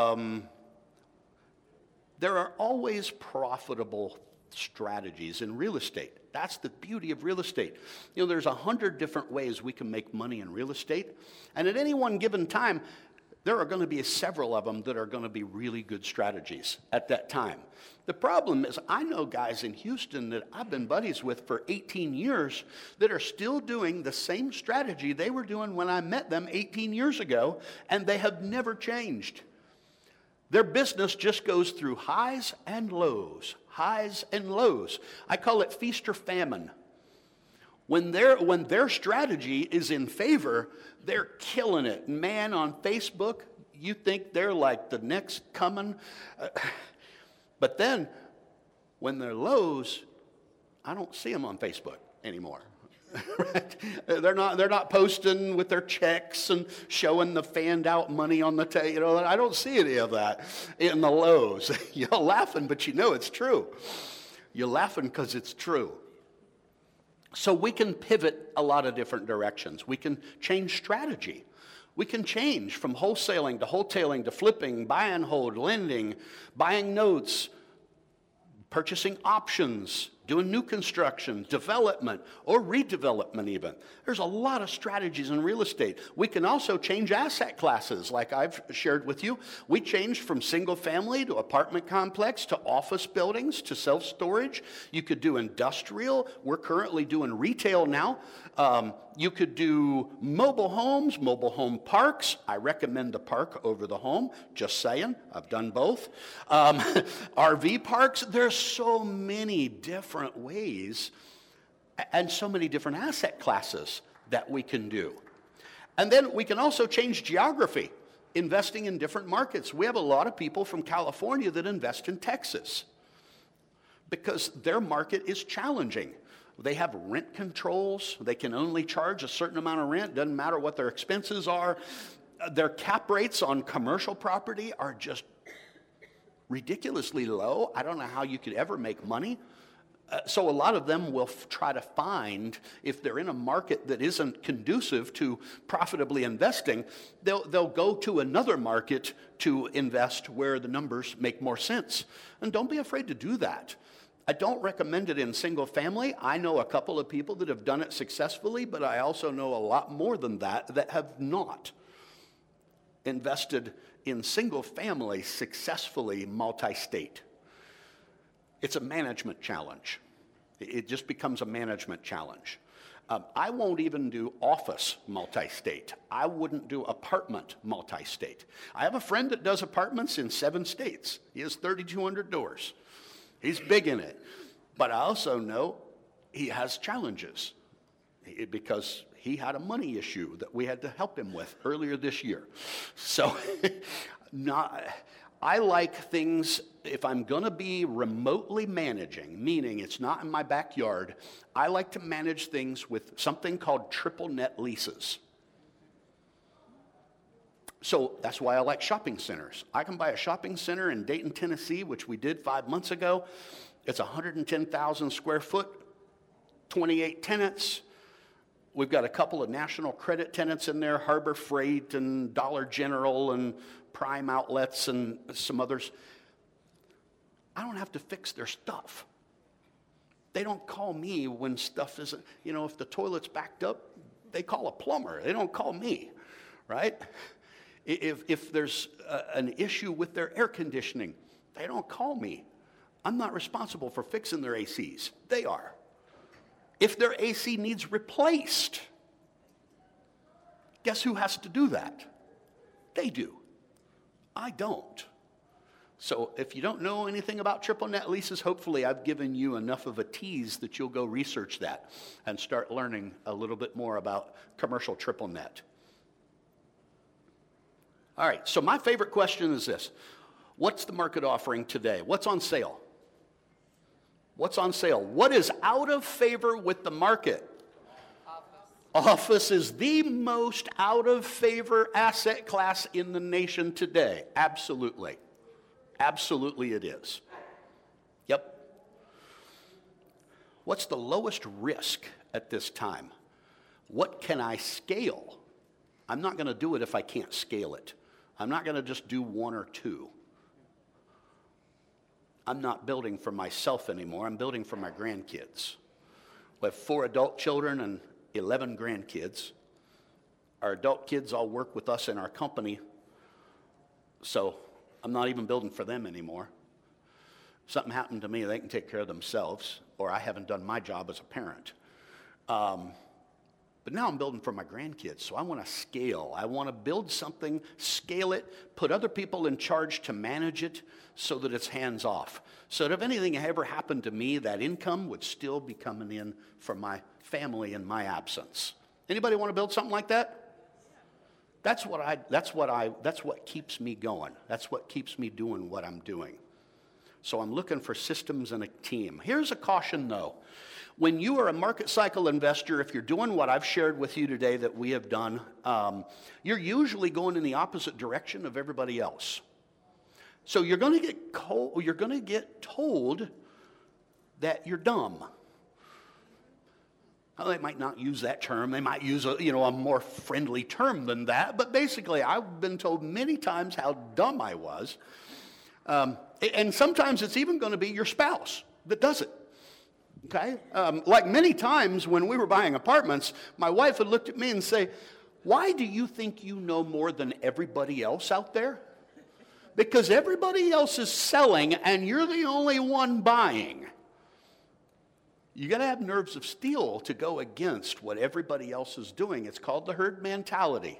there are always profitable strategies in real estate. That's the beauty of real estate. There's 100 different ways we can make money in real estate, and at any one given time, there are going to be several of them that are going to be really good strategies at that time. The problem is I know guys in Houston that I've been buddies with for 18 years that are still doing the same strategy they were doing when I met them 18 years ago, and they have never changed. Their business just goes through highs and lows, highs and lows. I call it feast or famine. When their strategy is in favor, they're killing it. Man, on Facebook, you think they're like the next coming. But then, when they're lows, I don't see them on Facebook anymore. Right? They're not posting with their checks and showing the fanned out money on the table. I don't see any of that in the lows. You're laughing, but you know it's true. You're laughing because it's true. So we can pivot a lot of different directions. We can change strategy. We can change from wholesaling to flipping, buy and hold, lending, buying notes, purchasing options, doing new construction, development, or redevelopment even. There's a lot of strategies in real estate. We can also change asset classes, like I've shared with you. We changed from single family to apartment complex to office buildings to self-storage. You could do industrial. We're currently doing retail now. You could do mobile homes, mobile home parks. I recommend the park over the home, just saying. I've done both. RV parks. There's so many different ways and so many different asset classes that we can do. And then we can also change geography, investing in different markets. We have a lot of people from California that invest in Texas because their market is challenging. They have rent controls. They can only charge a certain amount of rent. Doesn't matter what their expenses are. Their cap rates on commercial property are just ridiculously low. I don't know how you could ever make money. So a lot of them will try to find, if they're in a market that isn't conducive to profitably investing, they'll go to another market to invest where the numbers make more sense. And don't be afraid to do that. I don't recommend it in single family. I know a couple of people that have done it successfully, but I also know a lot more than that have not invested in single family successfully multi-state. It's a management challenge. It just becomes a management challenge. I won't even do office multi-state. I wouldn't do apartment multi-state. I have a friend that does apartments in 7 states. He has 3,200 doors. He's big in it. But I also know he has challenges because he had a money issue that we had to help him with earlier this year. So I like things, if I'm going to be remotely managing, meaning it's not in my backyard, I like to manage things with something called triple net leases. So that's why I like shopping centers. I can buy a shopping center in Dayton, Tennessee, which we did 5 months ago, It's 110,000 square foot, 28 tenants. We've got a couple of national credit tenants in there, Harbor Freight and Dollar General and Prime Outlets and some others. I don't have to fix their stuff. They don't call me when stuff isn't, if the toilet's backed up, they call a plumber. They don't call me, right? If there's an issue with their air conditioning, they don't call me. I'm not responsible for fixing their ACs. They are. If their AC needs replaced, guess who has to do that? They do. I don't. So if you don't know anything about triple net leases, hopefully I've given you enough of a tease that you'll go research that and start learning a little bit more about commercial triple net. All right, so my favorite question is this. What's the market offering today? What's on sale? What's on sale? What is out of favor with the market? Office is the most out of favor asset class in the nation today. Absolutely. Absolutely it is. Yep. What's the lowest risk at this time? What can I scale? I'm not going to do it if I can't scale it. I'm not going to just do one or two. I'm not building for myself anymore. I'm building for my grandkids. We have 4 adult children and 11 grandkids. Our adult kids all work with us in our company, so I'm not even building for them anymore. Something happened to me, they can take care of themselves, or I haven't done my job as a parent. But now I'm building for my grandkids, so I want to scale. I want to build something, scale it, put other people in charge to manage it so that it's hands off. So that if anything ever happened to me, that income would still be coming in from my family in my absence. Anybody want to build something like that? That's what keeps me going. That's what keeps me doing what I'm doing. So I'm looking for systems and a team. Here's a caution though. When you are a market cycle investor, if you're doing what I've shared with you today that we have done, you're usually going in the opposite direction of everybody else. So you're going to get told that you're dumb. Well, they might not use that term. They might use a more friendly term than that. But basically, I've been told many times how dumb I was. And sometimes it's even going to be your spouse that does it. Okay? Like many times when we were buying apartments, my wife would look at me and say, "Why do you think you know more than everybody else out there? Because everybody else is selling and you're the only one buying." You got to have nerves of steel to go against what everybody else is doing. It's called the herd mentality.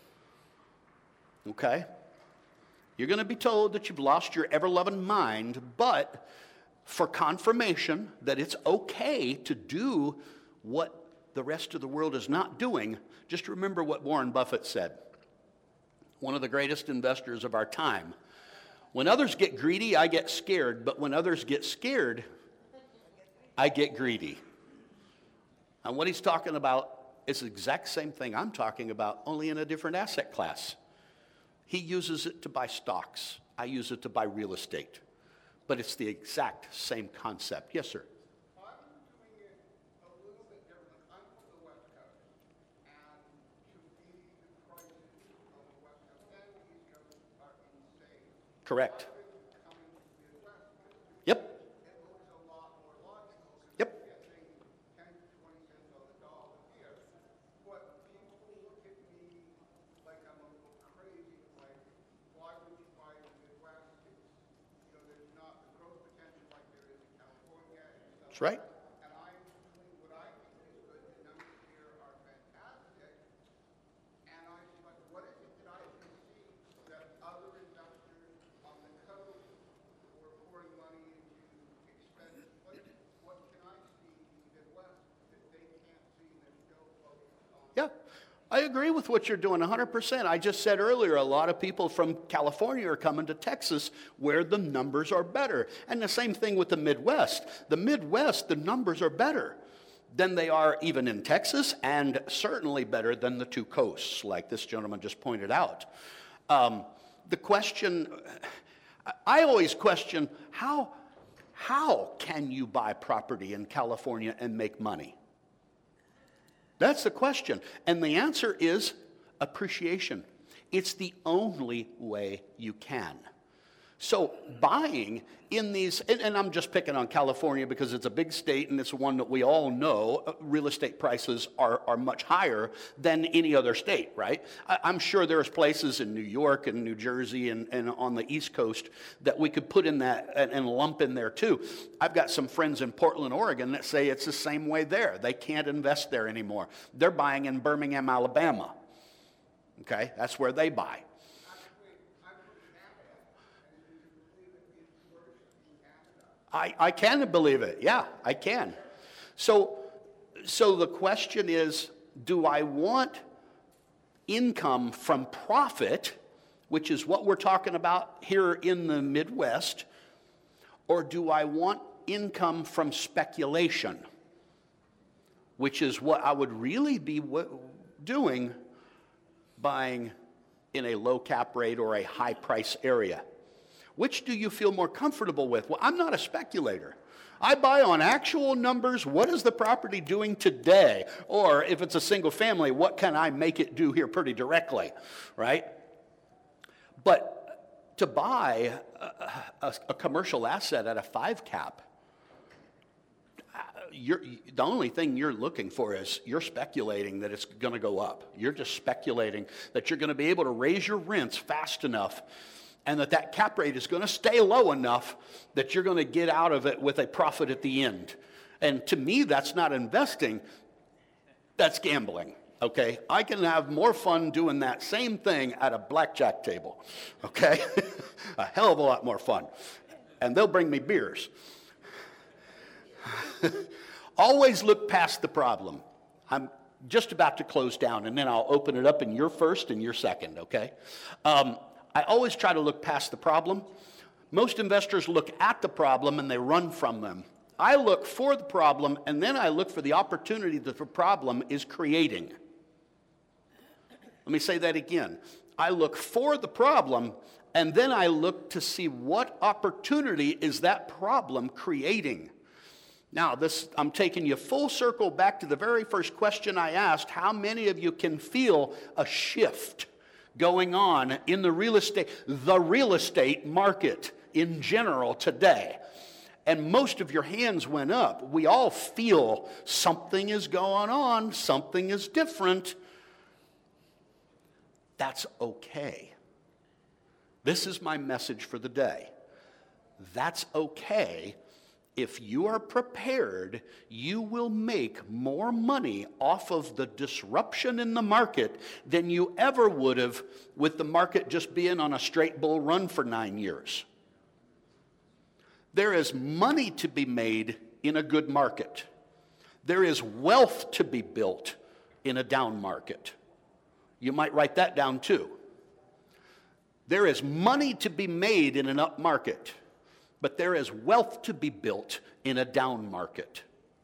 Okay? You're going to be told that you've lost your ever-loving mind, but for confirmation that it's okay to do what the rest of the world is not doing, just remember what Warren Buffett said, one of the greatest investors of our time. When others get greedy, I get scared, but when others get scared, I get greedy. And what he's talking about is the exact same thing I'm talking about, only in a different asset class. He uses it to buy stocks. I use it to buy real estate. But it's the exact same concept. Yes, sir? I'm doing it a little bit different. I'm from the West Coast, and to me, the prices on the West Coast and the East Coast are insane. Correct. I've been coming to the Midwest because Yep. it looks a lot more logical. Yep. You're getting 10 to 20 cents on the dollar here. But people look at me like I'm a little crazy. Like, why would you buy in the Midwest? There's not the growth potential like there is in California and stuff. That's right. And I'm doing what I think is good. The numbers here are fantastic. And I was like, what is it that I can see that other investors on the coast who are pouring money into expensive places, what can I see in the Midwest that they can't see and they're still focused on? Yeah, I agree with what you're doing 100%. I just said earlier, a lot of people from California are coming to Texas where the numbers are better. And the same thing with the Midwest. The Midwest, the numbers are better than they are even in Texas, and certainly better than the two coasts, like this gentleman just pointed out. The question, I always question, how How can you buy property in California and make money? That's the question. And the answer is appreciation. It's the only way you can. So buying in these, and I'm just picking on California because it's a big state and it's one that we all know, real estate prices are much higher than any other state, right? I'm sure there's places in New York and New Jersey and on the East Coast that we could put in that and lump in there too. I've got some friends in Portland, Oregon that say it's the same way there. They can't invest there anymore. They're buying in Birmingham, Alabama. Okay, that's where they buy. I can believe it. Yeah, I can. So the question is, do I want income from profit, which is what we're talking about here in the Midwest, or do I want income from speculation, which is what I would really be doing buying in a low cap rate or a high price area? Which do you feel more comfortable with? Well, I'm not a speculator. I buy on actual numbers. What is the property doing today? Or if it's a single family, what can I make it do here pretty directly, right? But to buy a commercial asset at a 5 cap, the only thing you're looking for is you're speculating that it's going to go up. You're just speculating that you're going to be able to raise your rents fast enough and that cap rate is going to stay low enough that you're going to get out of it with a profit at the end. And to me, that's not investing, that's gambling, okay? I can have more fun doing that same thing at a blackjack table, okay? A hell of a lot more fun. And they'll bring me beers. Always look past the problem. I'm just about to close down, and then I'll open it up, and you're first and you're second, okay? I always try to look past the problem. Most investors look at the problem and they run from them. I look for the problem and then I look for the opportunity that the problem is creating. Let me say that again. I look for the problem and then I look to see what opportunity is that problem creating. Now, I'm taking you full circle back to the very first question I asked. How many of you can feel a shift going on in the real estate market in general today? And most of your hands went up. We all feel something is going on, something is different. That's okay. This is my message for the day. That's okay. If you are prepared, you will make more money off of the disruption in the market than you ever would have with the market just being on a straight bull run for 9 years. There is money to be made in a good market. There is wealth to be built in a down market. You might write that down too. There is money to be made in an up market. But there is wealth to be built in a down market.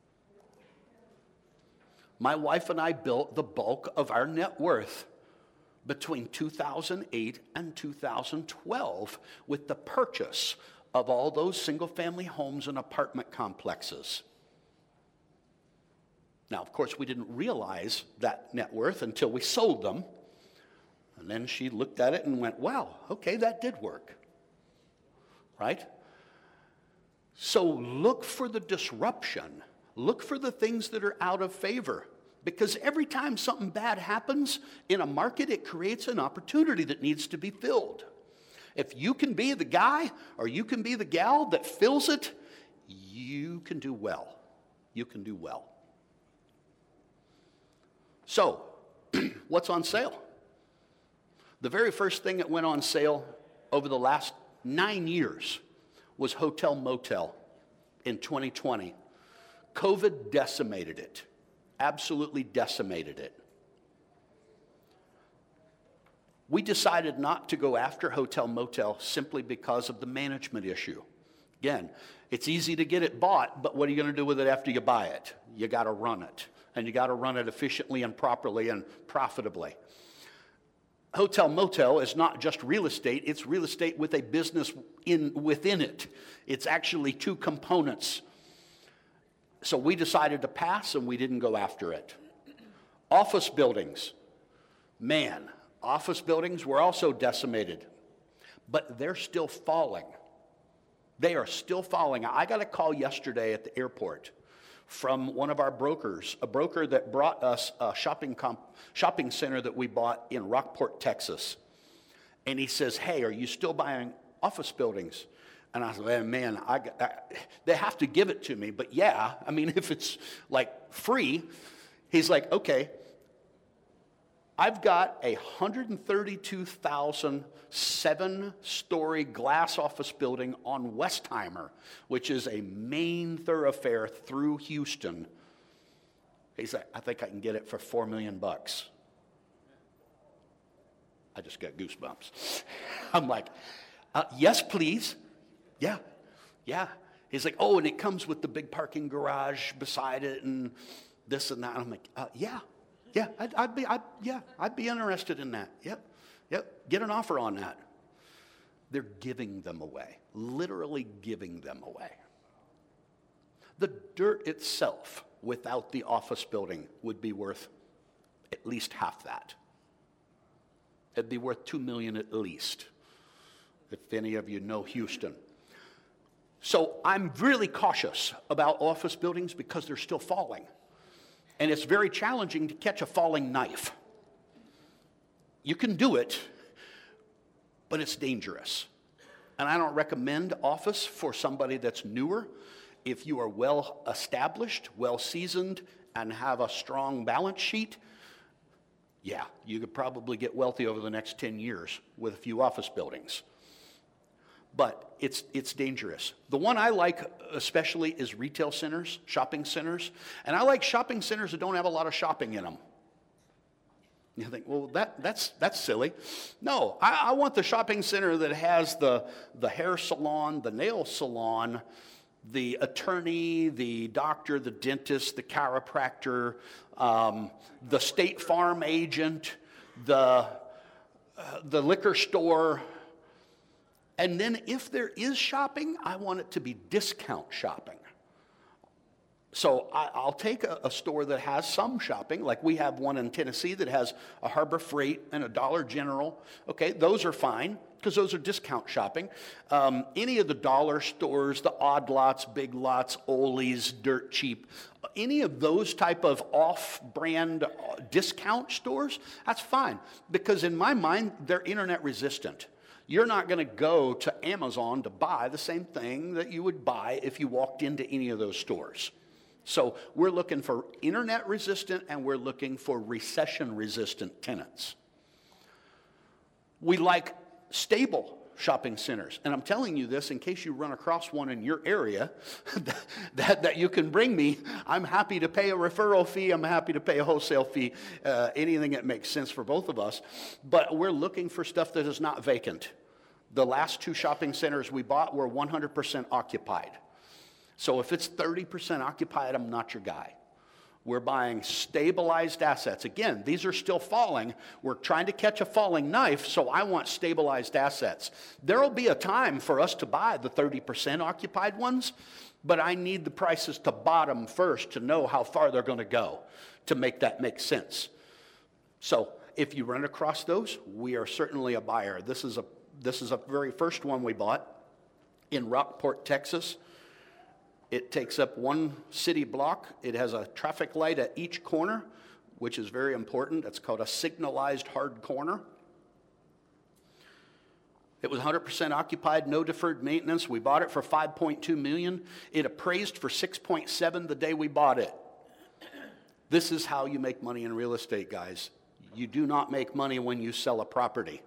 My wife and I built the bulk of our net worth between 2008 and 2012 with the purchase of all those single-family homes and apartment complexes. Now, of course, we didn't realize that net worth until we sold them. And then she looked at it and went, wow, okay, that did work. Right? So look for the disruption. Look for the things that are out of favor. Because every time something bad happens in a market, it creates an opportunity that needs to be filled. If you can be the guy or you can be the gal that fills it, you can do well. You can do well. So, what's on sale? The very first thing that went on sale over the last 9 years was Hotel Motel in 2020. COVID decimated it, absolutely decimated it. We decided not to go after Hotel Motel simply because of the management issue. Again, it's easy to get it bought, but what are you going to do with it after you buy it? You got to run it, and you got to run it efficiently and properly and profitably. Hotel motel is not just real estate, it's real estate with a business within it. It's actually two components. So we decided to pass and we didn't go after it. Office buildings. Man, office buildings were also decimated, but they're still falling. They are still falling. I got a call yesterday at the airport from one of our brokers, a broker that brought us a shopping center that we bought in Rockport, Texas. And he says, hey, are you still buying office buildings? And I said, man, they have to give it to me. But yeah, I mean, if it's like free, he's like, okay, I've got a 132,000 7-story glass office building on Westheimer, which is a main thoroughfare through Houston. He's like, I think I can get it for $4 million. I just got goosebumps. I'm like, yes, please. Yeah. He's like, oh, and it comes with the big parking garage beside it and this and that. I'm like, yeah, I'd be interested in that. Yep, get an offer on that. They're giving them away, literally giving them away. The dirt itself, without the office building, would be worth at least half that. It'd be worth $2 million at least, if any of you know Houston. So I'm really cautious about office buildings because they're still falling. And it's very challenging to catch a falling knife. You can do it, but it's dangerous. And I don't recommend office for somebody that's newer. If you are well established, well seasoned, and have a strong balance sheet, yeah, you could probably get wealthy over the next 10 years with a few office buildings. But it's dangerous. The one I like especially is retail centers, shopping centers. And I like shopping centers that don't have a lot of shopping in them. You think, well, that's silly. No, I want the shopping center that has the hair salon, the nail salon, the attorney, the doctor, the dentist, the chiropractor, the State Farm agent, the liquor store. And then if there is shopping, I want it to be discount shopping. So I'll take a store that has some shopping, like we have one in Tennessee that has a Harbor Freight and a Dollar General. Okay, those are fine because those are discount shopping. Any of the dollar stores, the Odd Lots, Big Lots, Ole's, Dirt Cheap, any of those type of off-brand discount stores, that's fine because in my mind, they're internet resistant. You're not going to go to Amazon to buy the same thing that you would buy if you walked into any of those stores. So we're looking for internet resistant and we're looking for recession resistant tenants. We like stable shopping centers. And I'm telling you this in case you run across one in your area that you can bring me. I'm happy to pay a referral fee. I'm happy to pay a wholesale fee, anything that makes sense for both of us. But we're looking for stuff that is not vacant. The last 2 shopping centers we bought were 100% occupied. So if it's 30% occupied, I'm not your guy. We're buying stabilized assets. Again, these are still falling. We're trying to catch a falling knife, so I want stabilized assets. There will be a time for us to buy the 30% occupied ones, but I need the prices to bottom first to know how far they're going to go to make that make sense. So if you run across those, we are certainly a buyer. This is a very first one we bought in Rockport, Texas. It takes up one city block. It has a traffic light at each corner, which is very important. It's called a signalized hard corner. It was 100% occupied, no deferred maintenance. We bought it for $5.2 million. It appraised for $6.7 the day we bought it. This is how you make money in real estate, guys. You do not make money when you sell a property.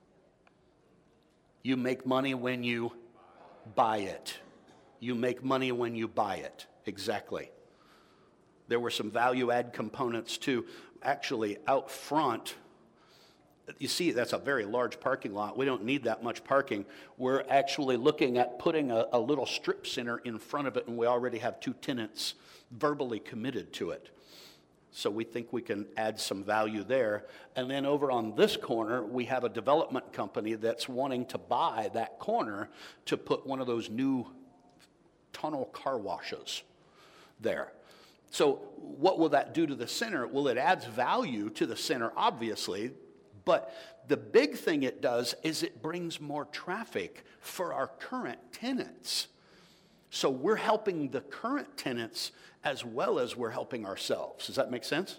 You make money when you buy it. You make money when you buy it. Exactly. There were some value-add components too. Actually, out front, you see that's a very large parking lot. We don't need that much parking. We're actually looking at putting a little strip center in front of it, and we already have 2 tenants verbally committed to it. So we think we can add some value there. And then over on this corner, we have a development company that's wanting to buy that corner to put one of those new tunnel car washes there. So what will that do to the center? Well, it adds value to the center, obviously, but the big thing it does is it brings more traffic for our current tenants. So we're helping the current tenants as well as we're helping ourselves. Does that make sense?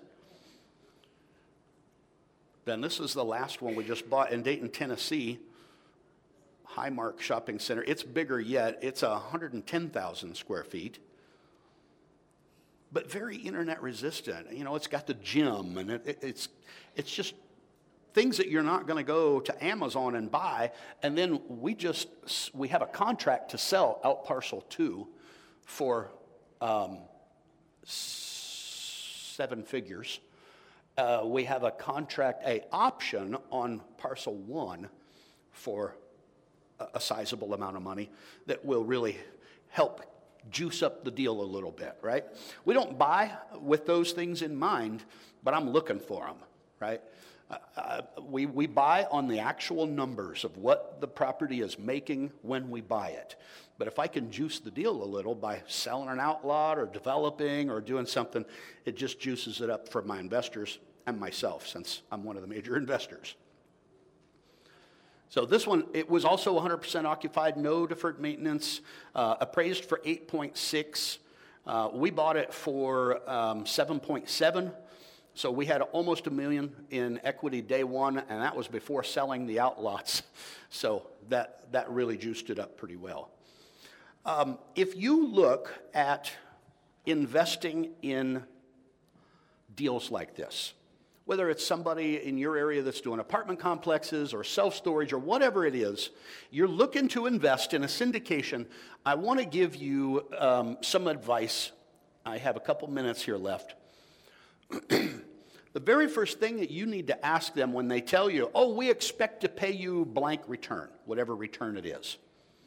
Then this is the last one we just bought in Dayton, Tennessee, Highmark Shopping Center. It's bigger yet. It's 110,000 square feet, but very internet resistant. You know, it's got the gym, and it's just things that you're not going to go to Amazon and buy. And then we have a contract to sell out parcel 2 for 7 figures. We have a contract, a option on parcel 1 for a sizable amount of money that will really help juice up the deal a little bit, right? We don't buy with those things in mind, but I'm looking for them, right? We buy on the actual numbers of what the property is making when we buy it. But if I can juice the deal a little by selling an outlot or developing or doing something, it just juices it up for my investors and myself, since I'm one of the major investors. So this one, it was also 100% occupied, no deferred maintenance, appraised for 8.6. We bought it for 7.7. So we had almost $1 million in equity day one, and that was before selling the outlots. So that really juiced it up pretty well. If you look at investing in deals like this, whether it's somebody in your area that's doing apartment complexes or self-storage or whatever it is, you're looking to invest in a syndication, I want to give you some advice. I have a couple minutes here left. The very first thing that you need to ask them when they tell you, oh, we expect to pay you blank return, whatever return it is,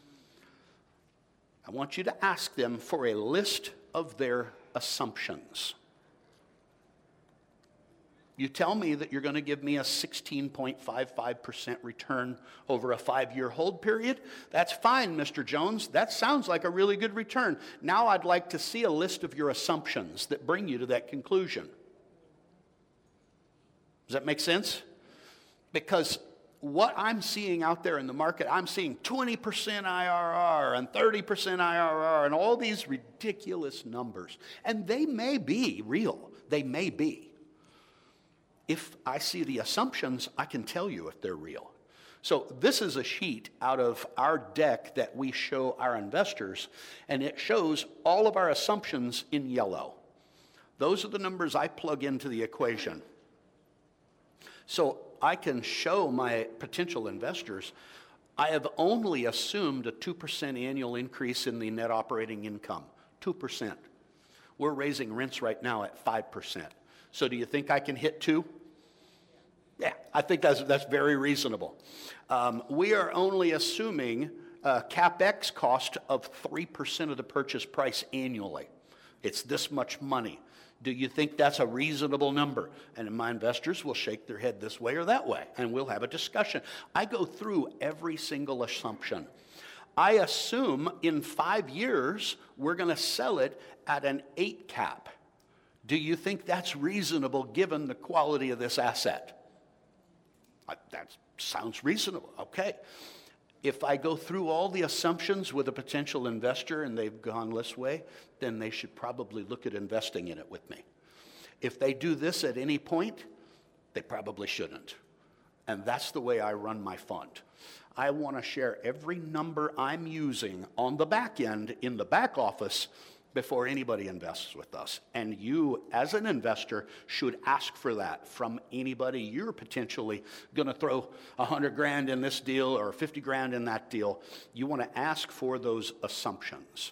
I want you to ask them for a list of their assumptions. You tell me that you're going to give me a 16.55% return over a 5-year hold period. That's fine, Mr. Jones. That sounds like a really good return. Now I'd like to see a list of your assumptions that bring you to that conclusion. Does that make sense? Because what I'm seeing out there in the market, I'm seeing 20% IRR and 30% IRR and all these ridiculous numbers. And they may be real. They may be. If I see the assumptions, I can tell you if they're real. So this is a sheet out of our deck that we show our investors, and it shows all of our assumptions in yellow. Those are the numbers I plug into the equation. So I can show my potential investors, I have only assumed a 2% annual increase in the net operating income, 2%. We're raising rents right now at 5%. So do you think I can hit 2? Yeah, I think that's very reasonable. We are only assuming a CapEx cost of 3% of the purchase price annually. It's this much money. Do you think that's a reasonable number? And my investors will shake their head this way or that way, and we'll have a discussion. I go through every single assumption. I assume in 5 years, we're going to sell it at an 8 cap. Do you think that's reasonable given the quality of this asset? That sounds reasonable. Okay. If I go through all the assumptions with a potential investor and they've gone this way, then they should probably look at investing in it with me. If they do this at any point, they probably shouldn't. And that's the way I run my fund. I want to share every number I'm using on the back end in the back office before anybody invests with us. And you, as an investor, should ask for that from anybody. You're potentially going to throw $100,000 in this deal or $50,000 in that deal. You want to ask for those assumptions.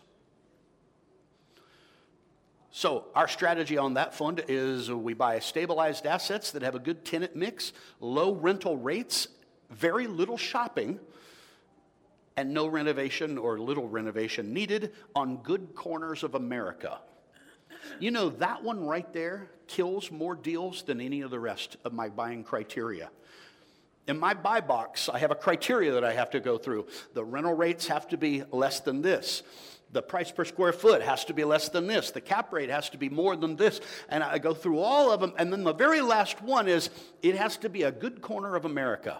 So our strategy on that fund is we buy stabilized assets that have a good tenant mix, low rental rates, very little shopping, and no renovation or little renovation needed on good corners of America. You know, that one right there kills more deals than any of the rest of my buying criteria. In my buy box, I have a criteria that I have to go through. The rental rates have to be less than this. The price per square foot has to be less than this. The cap rate has to be more than this. And I go through all of them. And then the very last one is, it has to be a good corner of America.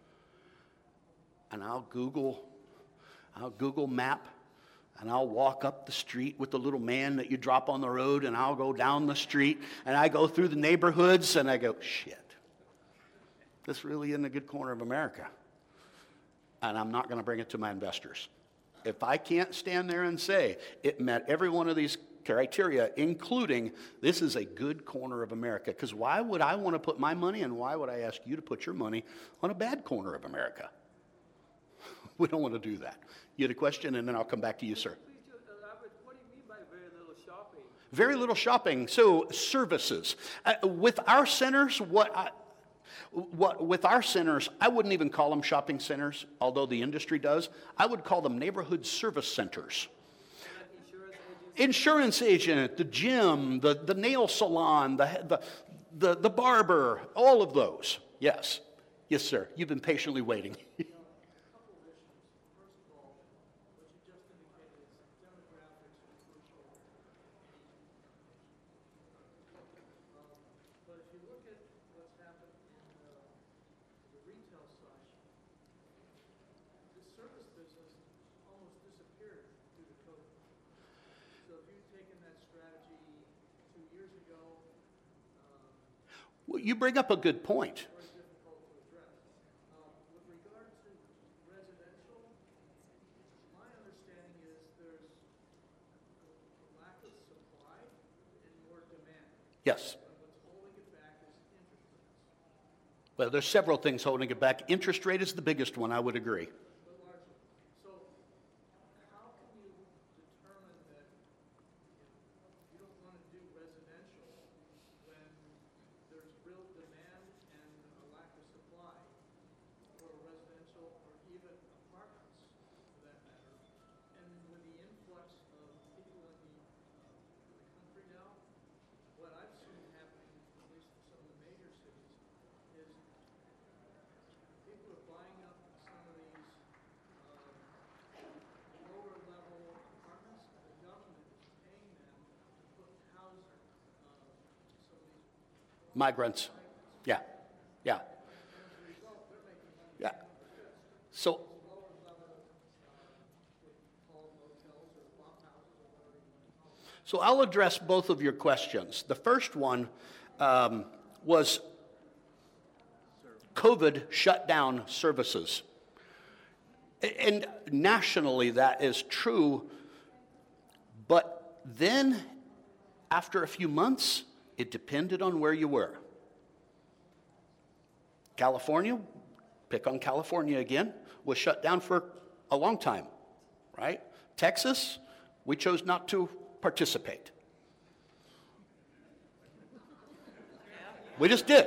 And I'll Google map, and I'll walk up the street with the little man that you drop on the road, and I'll go down the street, and I go through the neighborhoods, and I go, shit, this really isn't a good corner of America. And I'm not going to bring it to my investors. If I can't stand there and say it met every one of these criteria, including this is a good corner of America, because why would I want to put my money, and why would I ask you to put your money on a bad corner of America? We don't want to do that. You had a question, and then I'll come back to you, sir. Please elaborate. What do you mean by very little shopping? Very little shopping. So services. With our centers, with our centers, I wouldn't even call them shopping centers, although the industry does. I would call them neighborhood service centers. Insurance agent, the gym, the nail salon, the barber, all of those. Yes. Yes, sir. You've been patiently waiting. Well, you bring up a good point. Yes. Well, there's several things holding it back. Interest rate is the biggest one, I would agree. Migrants. Yeah. Yeah. Yeah. So I'll address both of your questions. The first one was COVID shut down services. And nationally that is true, but then after a few months, it depended on where you were. California, pick on California again, was shut down for a long time, right? Texas, we chose not to participate. We just did.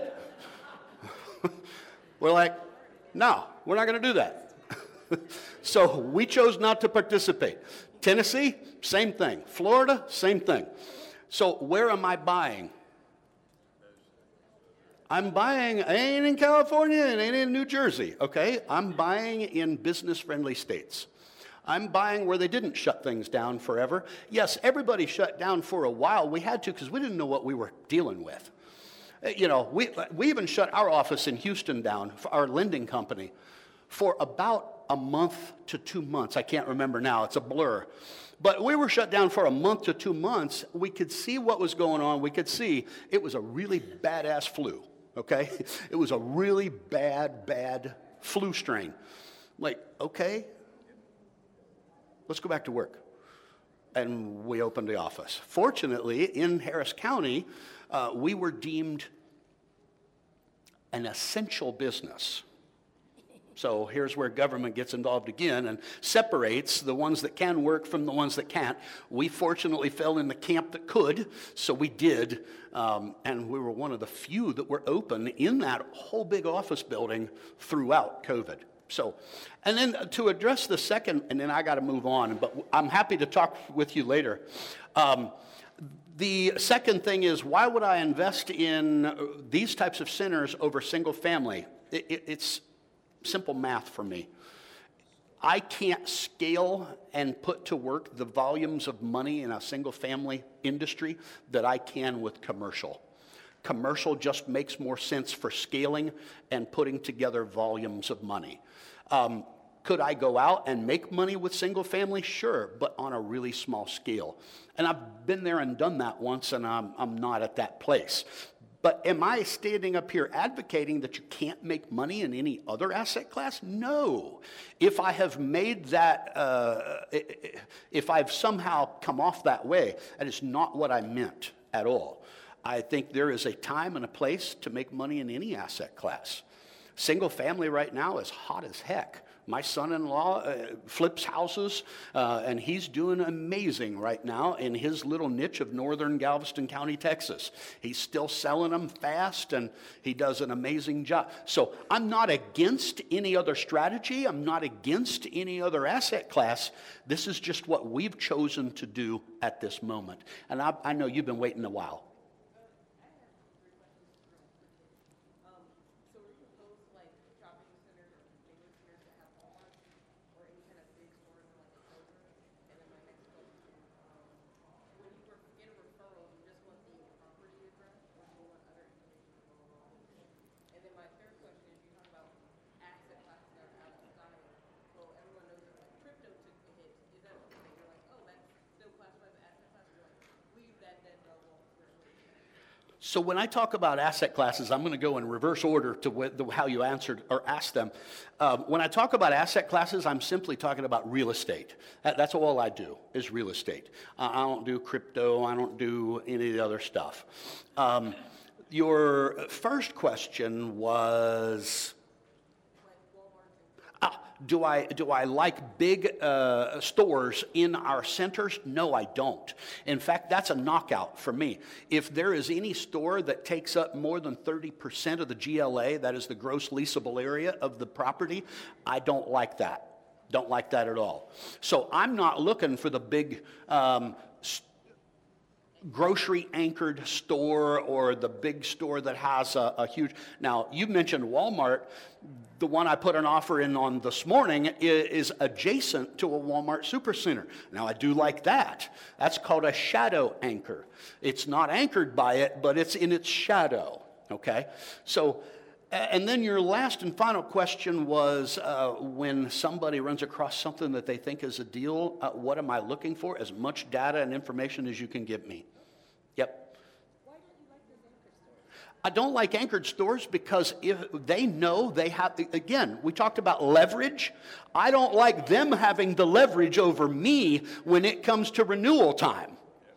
We're like, no, we're not going to do that. So we chose not to participate. Tennessee, same thing. Florida, same thing. So where am I buying? I'm buying, I ain't in California and ain't in New Jersey, okay? I'm buying in business-friendly states. I'm buying where they didn't shut things down forever. Yes, everybody shut down for a while. We had to because we didn't know what we were dealing with. You know, we even shut our office in Houston down, for our lending company, for about a month to 2 months. I can't remember now. It's a blur. But we were shut down for a month to 2 months. We could see what was going on. We could see it was a really badass flu. Okay? It was a really bad flu strain. Like, okay, let's go back to work. And we opened the office. Fortunately, in Harris County, we were deemed an essential business. So here's where government gets involved again and separates the ones that can work from the ones that can't. We fortunately fell in the camp that could, so we did. And we were one of the few that were open in that whole big office building throughout COVID. So, and then to address the second, and then I got to move on, but I'm happy to talk with you later. The second thing is, why would I invest in these types of centers over single family? It's simple math for me. I can't scale and put to work the volumes of money in a single family industry that I can with commercial. Commercial just makes more sense for scaling and putting together volumes of money. Could I go out and make money with single family? Sure, but on a really small scale. And I've been there and done that once, and I'm not at that place. But am I standing up here advocating that you can't make money in any other asset class? No. If I have made that, if I've somehow come off that way, that is not what I meant at all. I think there is a time and a place to make money in any asset class. Single family right now is hot as heck. My son-in-law flips houses, and he's doing amazing right now in his little niche of northern Galveston County, Texas. He's still selling them fast, and he does an amazing job. So I'm not against any other strategy. I'm not against any other asset class. This is just what we've chosen to do at this moment. And I know you've been waiting a while. So when I talk about asset classes, I'm going to go in reverse order to how you answered or asked them. When I talk about asset classes, I'm simply talking about real estate. That's all I do is real estate. I don't do crypto. I don't do any of the other stuff. Your first question was... Do I like big stores in our centers? No, I don't. In fact, that's a knockout for me. If there is any store that takes up more than 30% of the GLA, that is the gross leasable area of the property, I don't like that. Don't like that at all. So I'm not looking for the big grocery anchored store or the big store that has a huge... Now, you mentioned Walmart. The one I put an offer in on this morning is adjacent to a Walmart Supercenter. Now, I do like that. That's called a shadow anchor. It's not anchored by it, but it's in its shadow, okay? So, and then your last and final question was when somebody runs across something that they think is a deal, what am I looking for? As much data and information as you can give me. Yep. Why don't you like those anchor stores? I don't like anchored stores because if they know they have, again, we talked about leverage. I don't like them having the leverage over me when it comes to renewal time.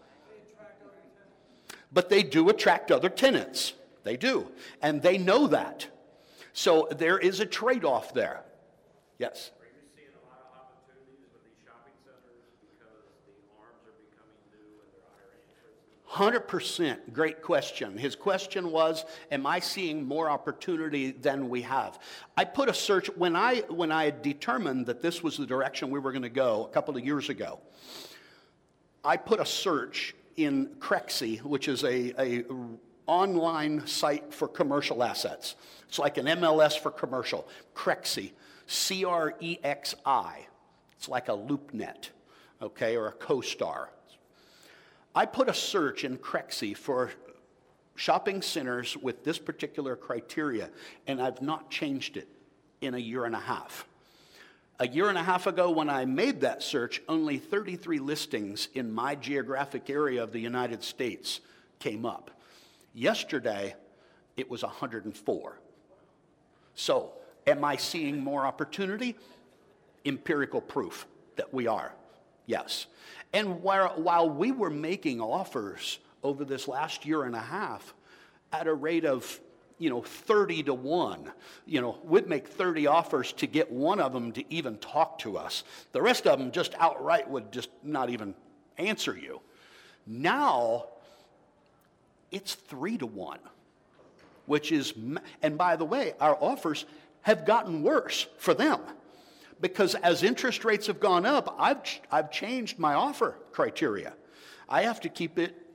But they do attract other tenants. They do. And they know that. So there is a trade-off there. Yes? Are you seeing a lot of opportunities with these shopping centers because the arms are becoming new and there are higher interest? 100%. Great question. His question was, am I seeing more opportunity than we have? I put a search, when I determined that this was the direction we were going to go a couple of years ago, I put a search in Crexi, which is a online site for commercial assets. It's like an MLS for commercial. Crexi, C-R-E-X-I. It's like a LoopNet, okay, or a CoStar. I put a search in Crexi for shopping centers with this particular criteria, and I've not changed it in a year and a half. A year and a half ago, when I made that search, only 33 listings in my geographic area of the United States came up. Yesterday, it was 104. So, am I seeing more opportunity? Empirical proof that we are, yes. And while we were making offers over this last year and a half at a rate of 30 to 1. We'd make 30 offers to get one of them to even talk to us. The rest of them just outright would just not even answer you. Now, it's 3 to 1, which is, and by the way, our offers have gotten worse for them. Because as interest rates have gone up, I've changed my offer criteria. I have to keep it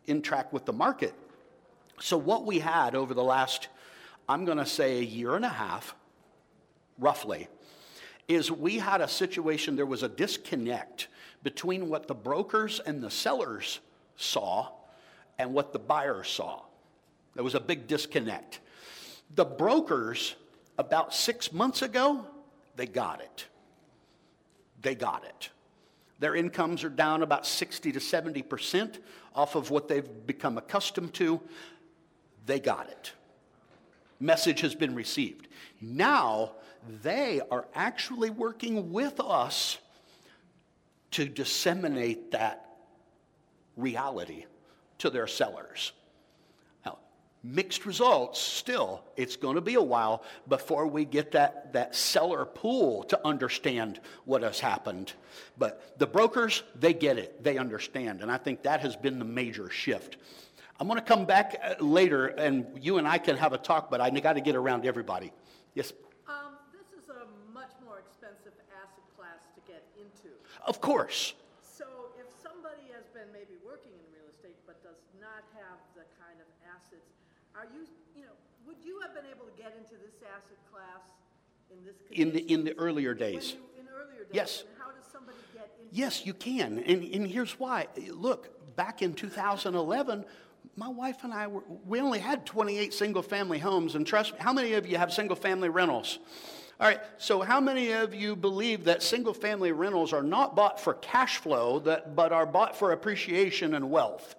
in track with the market. So what we had over the last, I'm going to say a year and a half, roughly, is we had a situation, there was a disconnect between what the brokers and the sellers saw and what the buyers saw. There was a big disconnect. The brokers, about 6 months ago, they got it. They got it. Their incomes are down about 60 to 70% off of what they've become accustomed to. They got it. Message has been received. Now, they are actually working with us to disseminate that reality to their sellers. Now, mixed results still. It's going to be a while before we get that seller pool to understand what has happened. But the brokers, they get it. They understand. And I think that has been the major shift. I'm going to come back later, and you and I can have a talk, but I got to get around everybody. Yes? This is a much more expensive asset class to get into. Of course. So if somebody has been maybe working in real estate but does not have the kind of assets, would you have been able to get into this asset class in this condition? In the earlier days. In earlier days? Yes. And how does somebody get into Yes, you can. And here's why. Look, back in 2011, my wife and I, we only had 28 single-family homes. And trust me, how many of you have single-family rentals? All right, so how many of you believe that single-family rentals are not bought for cash flow, but are bought for appreciation and wealth?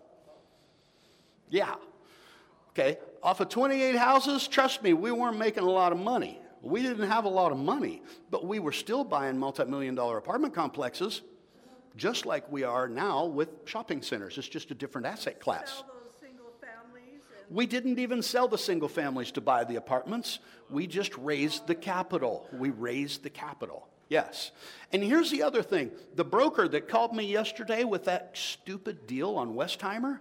Yeah. Okay, off of 28 houses, trust me, we weren't making a lot of money. We didn't have a lot of money, but we were still buying multi-million-dollar apartment complexes, just like we are now with shopping centers. It's just a different asset class. sell those single families? And We didn't even sell the single families to buy the apartments. We just raised the capital. We raised the capital. Yes. And here's the other thing. The broker that called me yesterday with that stupid deal on Westheimer,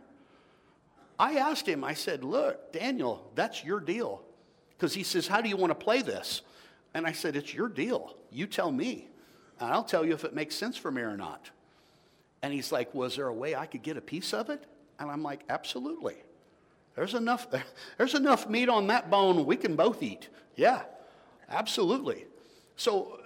I asked him, I said, look, Daniel, that's your deal. Because he says, how do you want to play this? And I said, it's your deal. You tell me. And I'll tell you if it makes sense for me or not. And he's like, was there a way I could get a piece of it? And I'm like, absolutely. There's enough meat on that bone we can both eat. Yeah, absolutely. So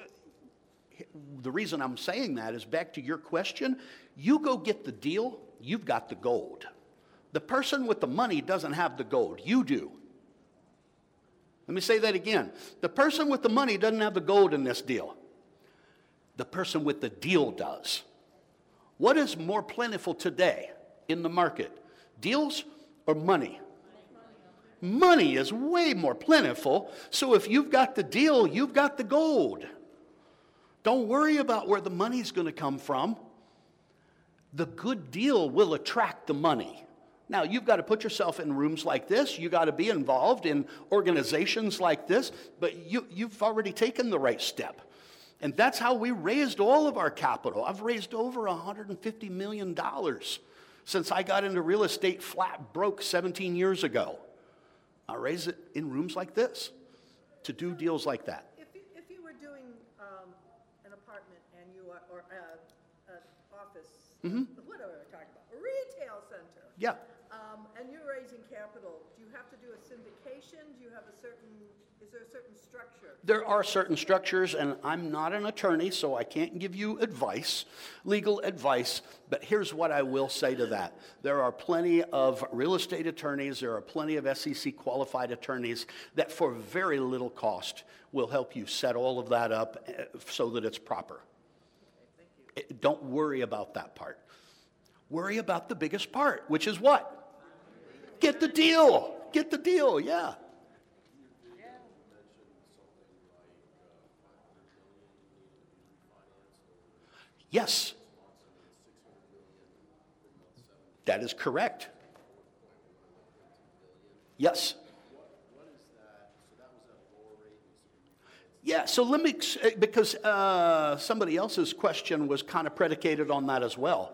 the reason I'm saying that is back to your question. You go get the deal, you've got the gold. The person with the money doesn't have the gold. You do. Let me say that again. The person with the money doesn't have the gold in this deal. The person with the deal does. What is more plentiful today in the market? Deals or money? Money is way more plentiful. So if you've got the deal, you've got the gold. Don't worry about where the money's going to come from. The good deal will attract the money. Now, you've got to put yourself in rooms like this. You've got to be involved in organizations like this. But you've already taken the right step. And that's how we raised all of our capital. I've raised over $150 million since I got into real estate flat broke 17 years ago. I raised it in rooms like this to do deals like that. if you were doing an apartment and you are, or an office, whatever we're talking about, a retail center. Yeah. And you're raising capital, do you have to do a syndication? Do you have is there a certain structure? There are certain structures, and I'm not an attorney, so I can't give you advice, legal advice, but here's what I will say to that. There are plenty of real estate attorneys, there are plenty of SEC qualified attorneys that for very little cost will help you set all of that up so that it's proper. Okay, thank you. Don't worry about that part. Worry about the biggest part, which is what? Get the deal. Get the deal, yeah. Yes. That is correct. Yes. Yeah, so let me, because somebody else's question was kind of predicated on that as well.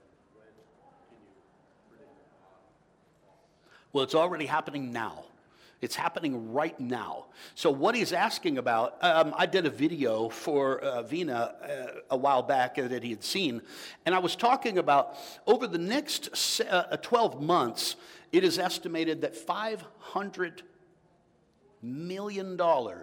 Well, it's already happening now. It's happening right now. So what he's asking about, I did a video for Vina a while back that he had seen, and I was talking about over the next 12 months, it is estimated that $500 million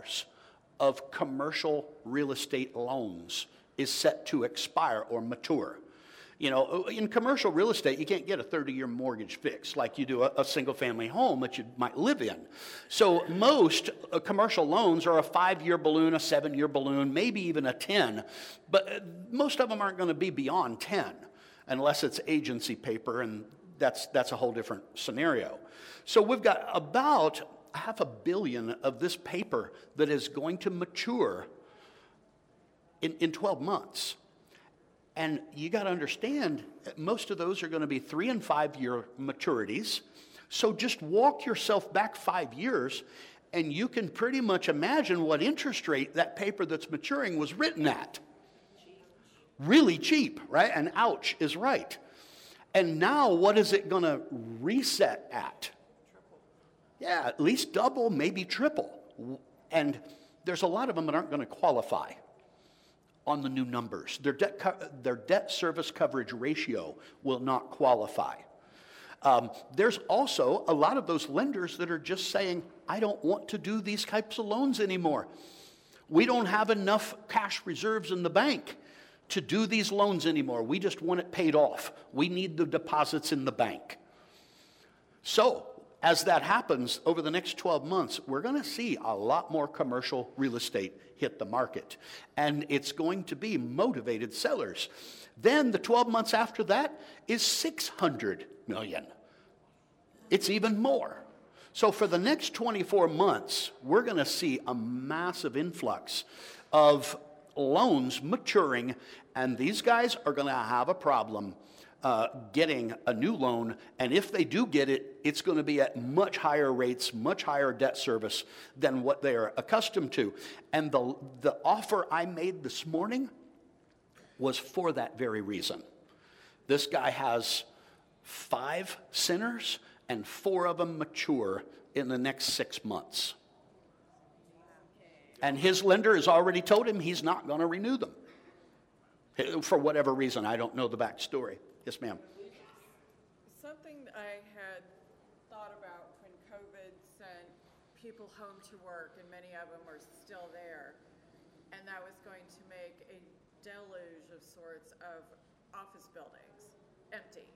of commercial real estate loans is set to expire or mature. You know, in commercial real estate, you can't get a 30-year mortgage fixed like you do a single-family home that you might live in. So most commercial loans are a 5-year balloon, a 7-year balloon, maybe even a 10. But most of them aren't going to be beyond 10 unless it's agency paper, and that's a whole different scenario. So we've got about $500 million of this paper that is going to mature in 12 months. And you got to understand, most of those are going to be 3- and 5-year maturities. So just walk yourself back 5 years, and you can pretty much imagine what interest rate that paper that's maturing was written at. Really cheap, right? And ouch is right. And now what is it going to reset at? Yeah, at least double, maybe triple. And there's a lot of them that aren't going to qualify on the new numbers. Their debt service coverage ratio will not qualify. There's also a lot of those lenders that are just saying, I don't want to do these types of loans anymore. We don't have enough cash reserves in the bank to do these loans anymore. We just want it paid off. We need the deposits in the bank. So, as that happens over the next 12 months, we're going to see a lot more commercial real estate hit the market. And it's going to be motivated sellers. Then the 12 months after that is $600 million. It's even more. So for the next 24 months, we're going to see a massive influx of loans maturing, and these guys are going to have a problem getting a new loan, and if they do get it, it's going to be at much higher rates, much higher debt service than what they are accustomed to. And the offer I made this morning was for that very reason. This guy has 5 centers, and 4 of them mature in the next 6 months. And his lender has already told him he's not going to renew them. For whatever reason, I don't know the backstory. Yes, ma'am. Something I had thought about when COVID sent people home to work, and many of them are still there, and that was going to make a deluge of sorts of office buildings empty.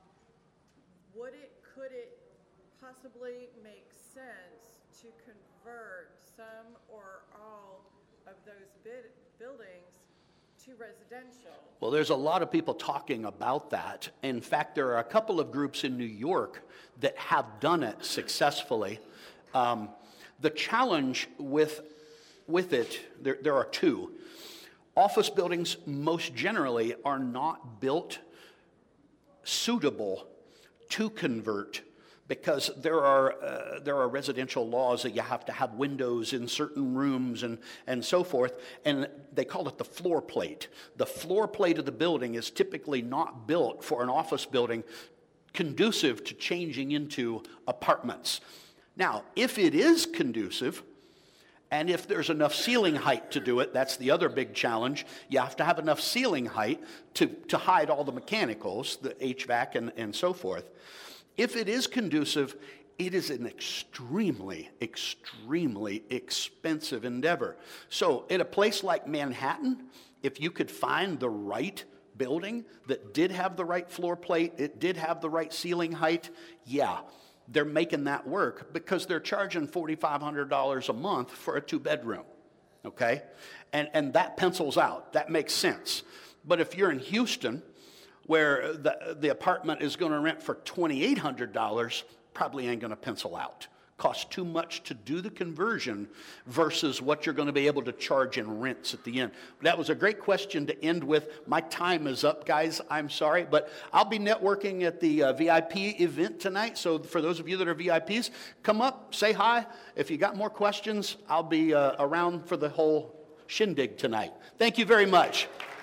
Could it possibly make sense to convert some or all of those buildings to residential? Well, there's a lot of people talking about that. In fact, there are a couple of groups in New York that have done it successfully. The challenge with it, there are 2. Office buildings most generally are not built suitable to convert, because there are residential laws that you have to have windows in certain rooms and so forth, and they call it the floor plate. The floor plate of the building is typically not built for an office building conducive to changing into apartments. Now, if it is conducive, and if there's enough ceiling height to do it, that's the other big challenge. You have to have enough ceiling height to hide all the mechanicals, the HVAC and so forth. If it is conducive, it is an extremely, extremely expensive endeavor. So at a place like Manhattan, if you could find the right building that did have the right floor plate, it did have the right ceiling height, yeah, they're making that work because they're charging $4,500 a month for a 2-bedroom, okay? And that pencils out. That makes sense. But if you're in Houston, where the apartment is going to rent for $2,800, probably ain't going to pencil out. Costs too much to do the conversion versus what you're going to be able to charge in rents at the end. That was a great question to end with. My time is up, guys. I'm sorry, but I'll be networking at the VIP event tonight. So for those of you that are VIPs, come up, say hi. If you got more questions, I'll be around for the whole shindig tonight. Thank you very much.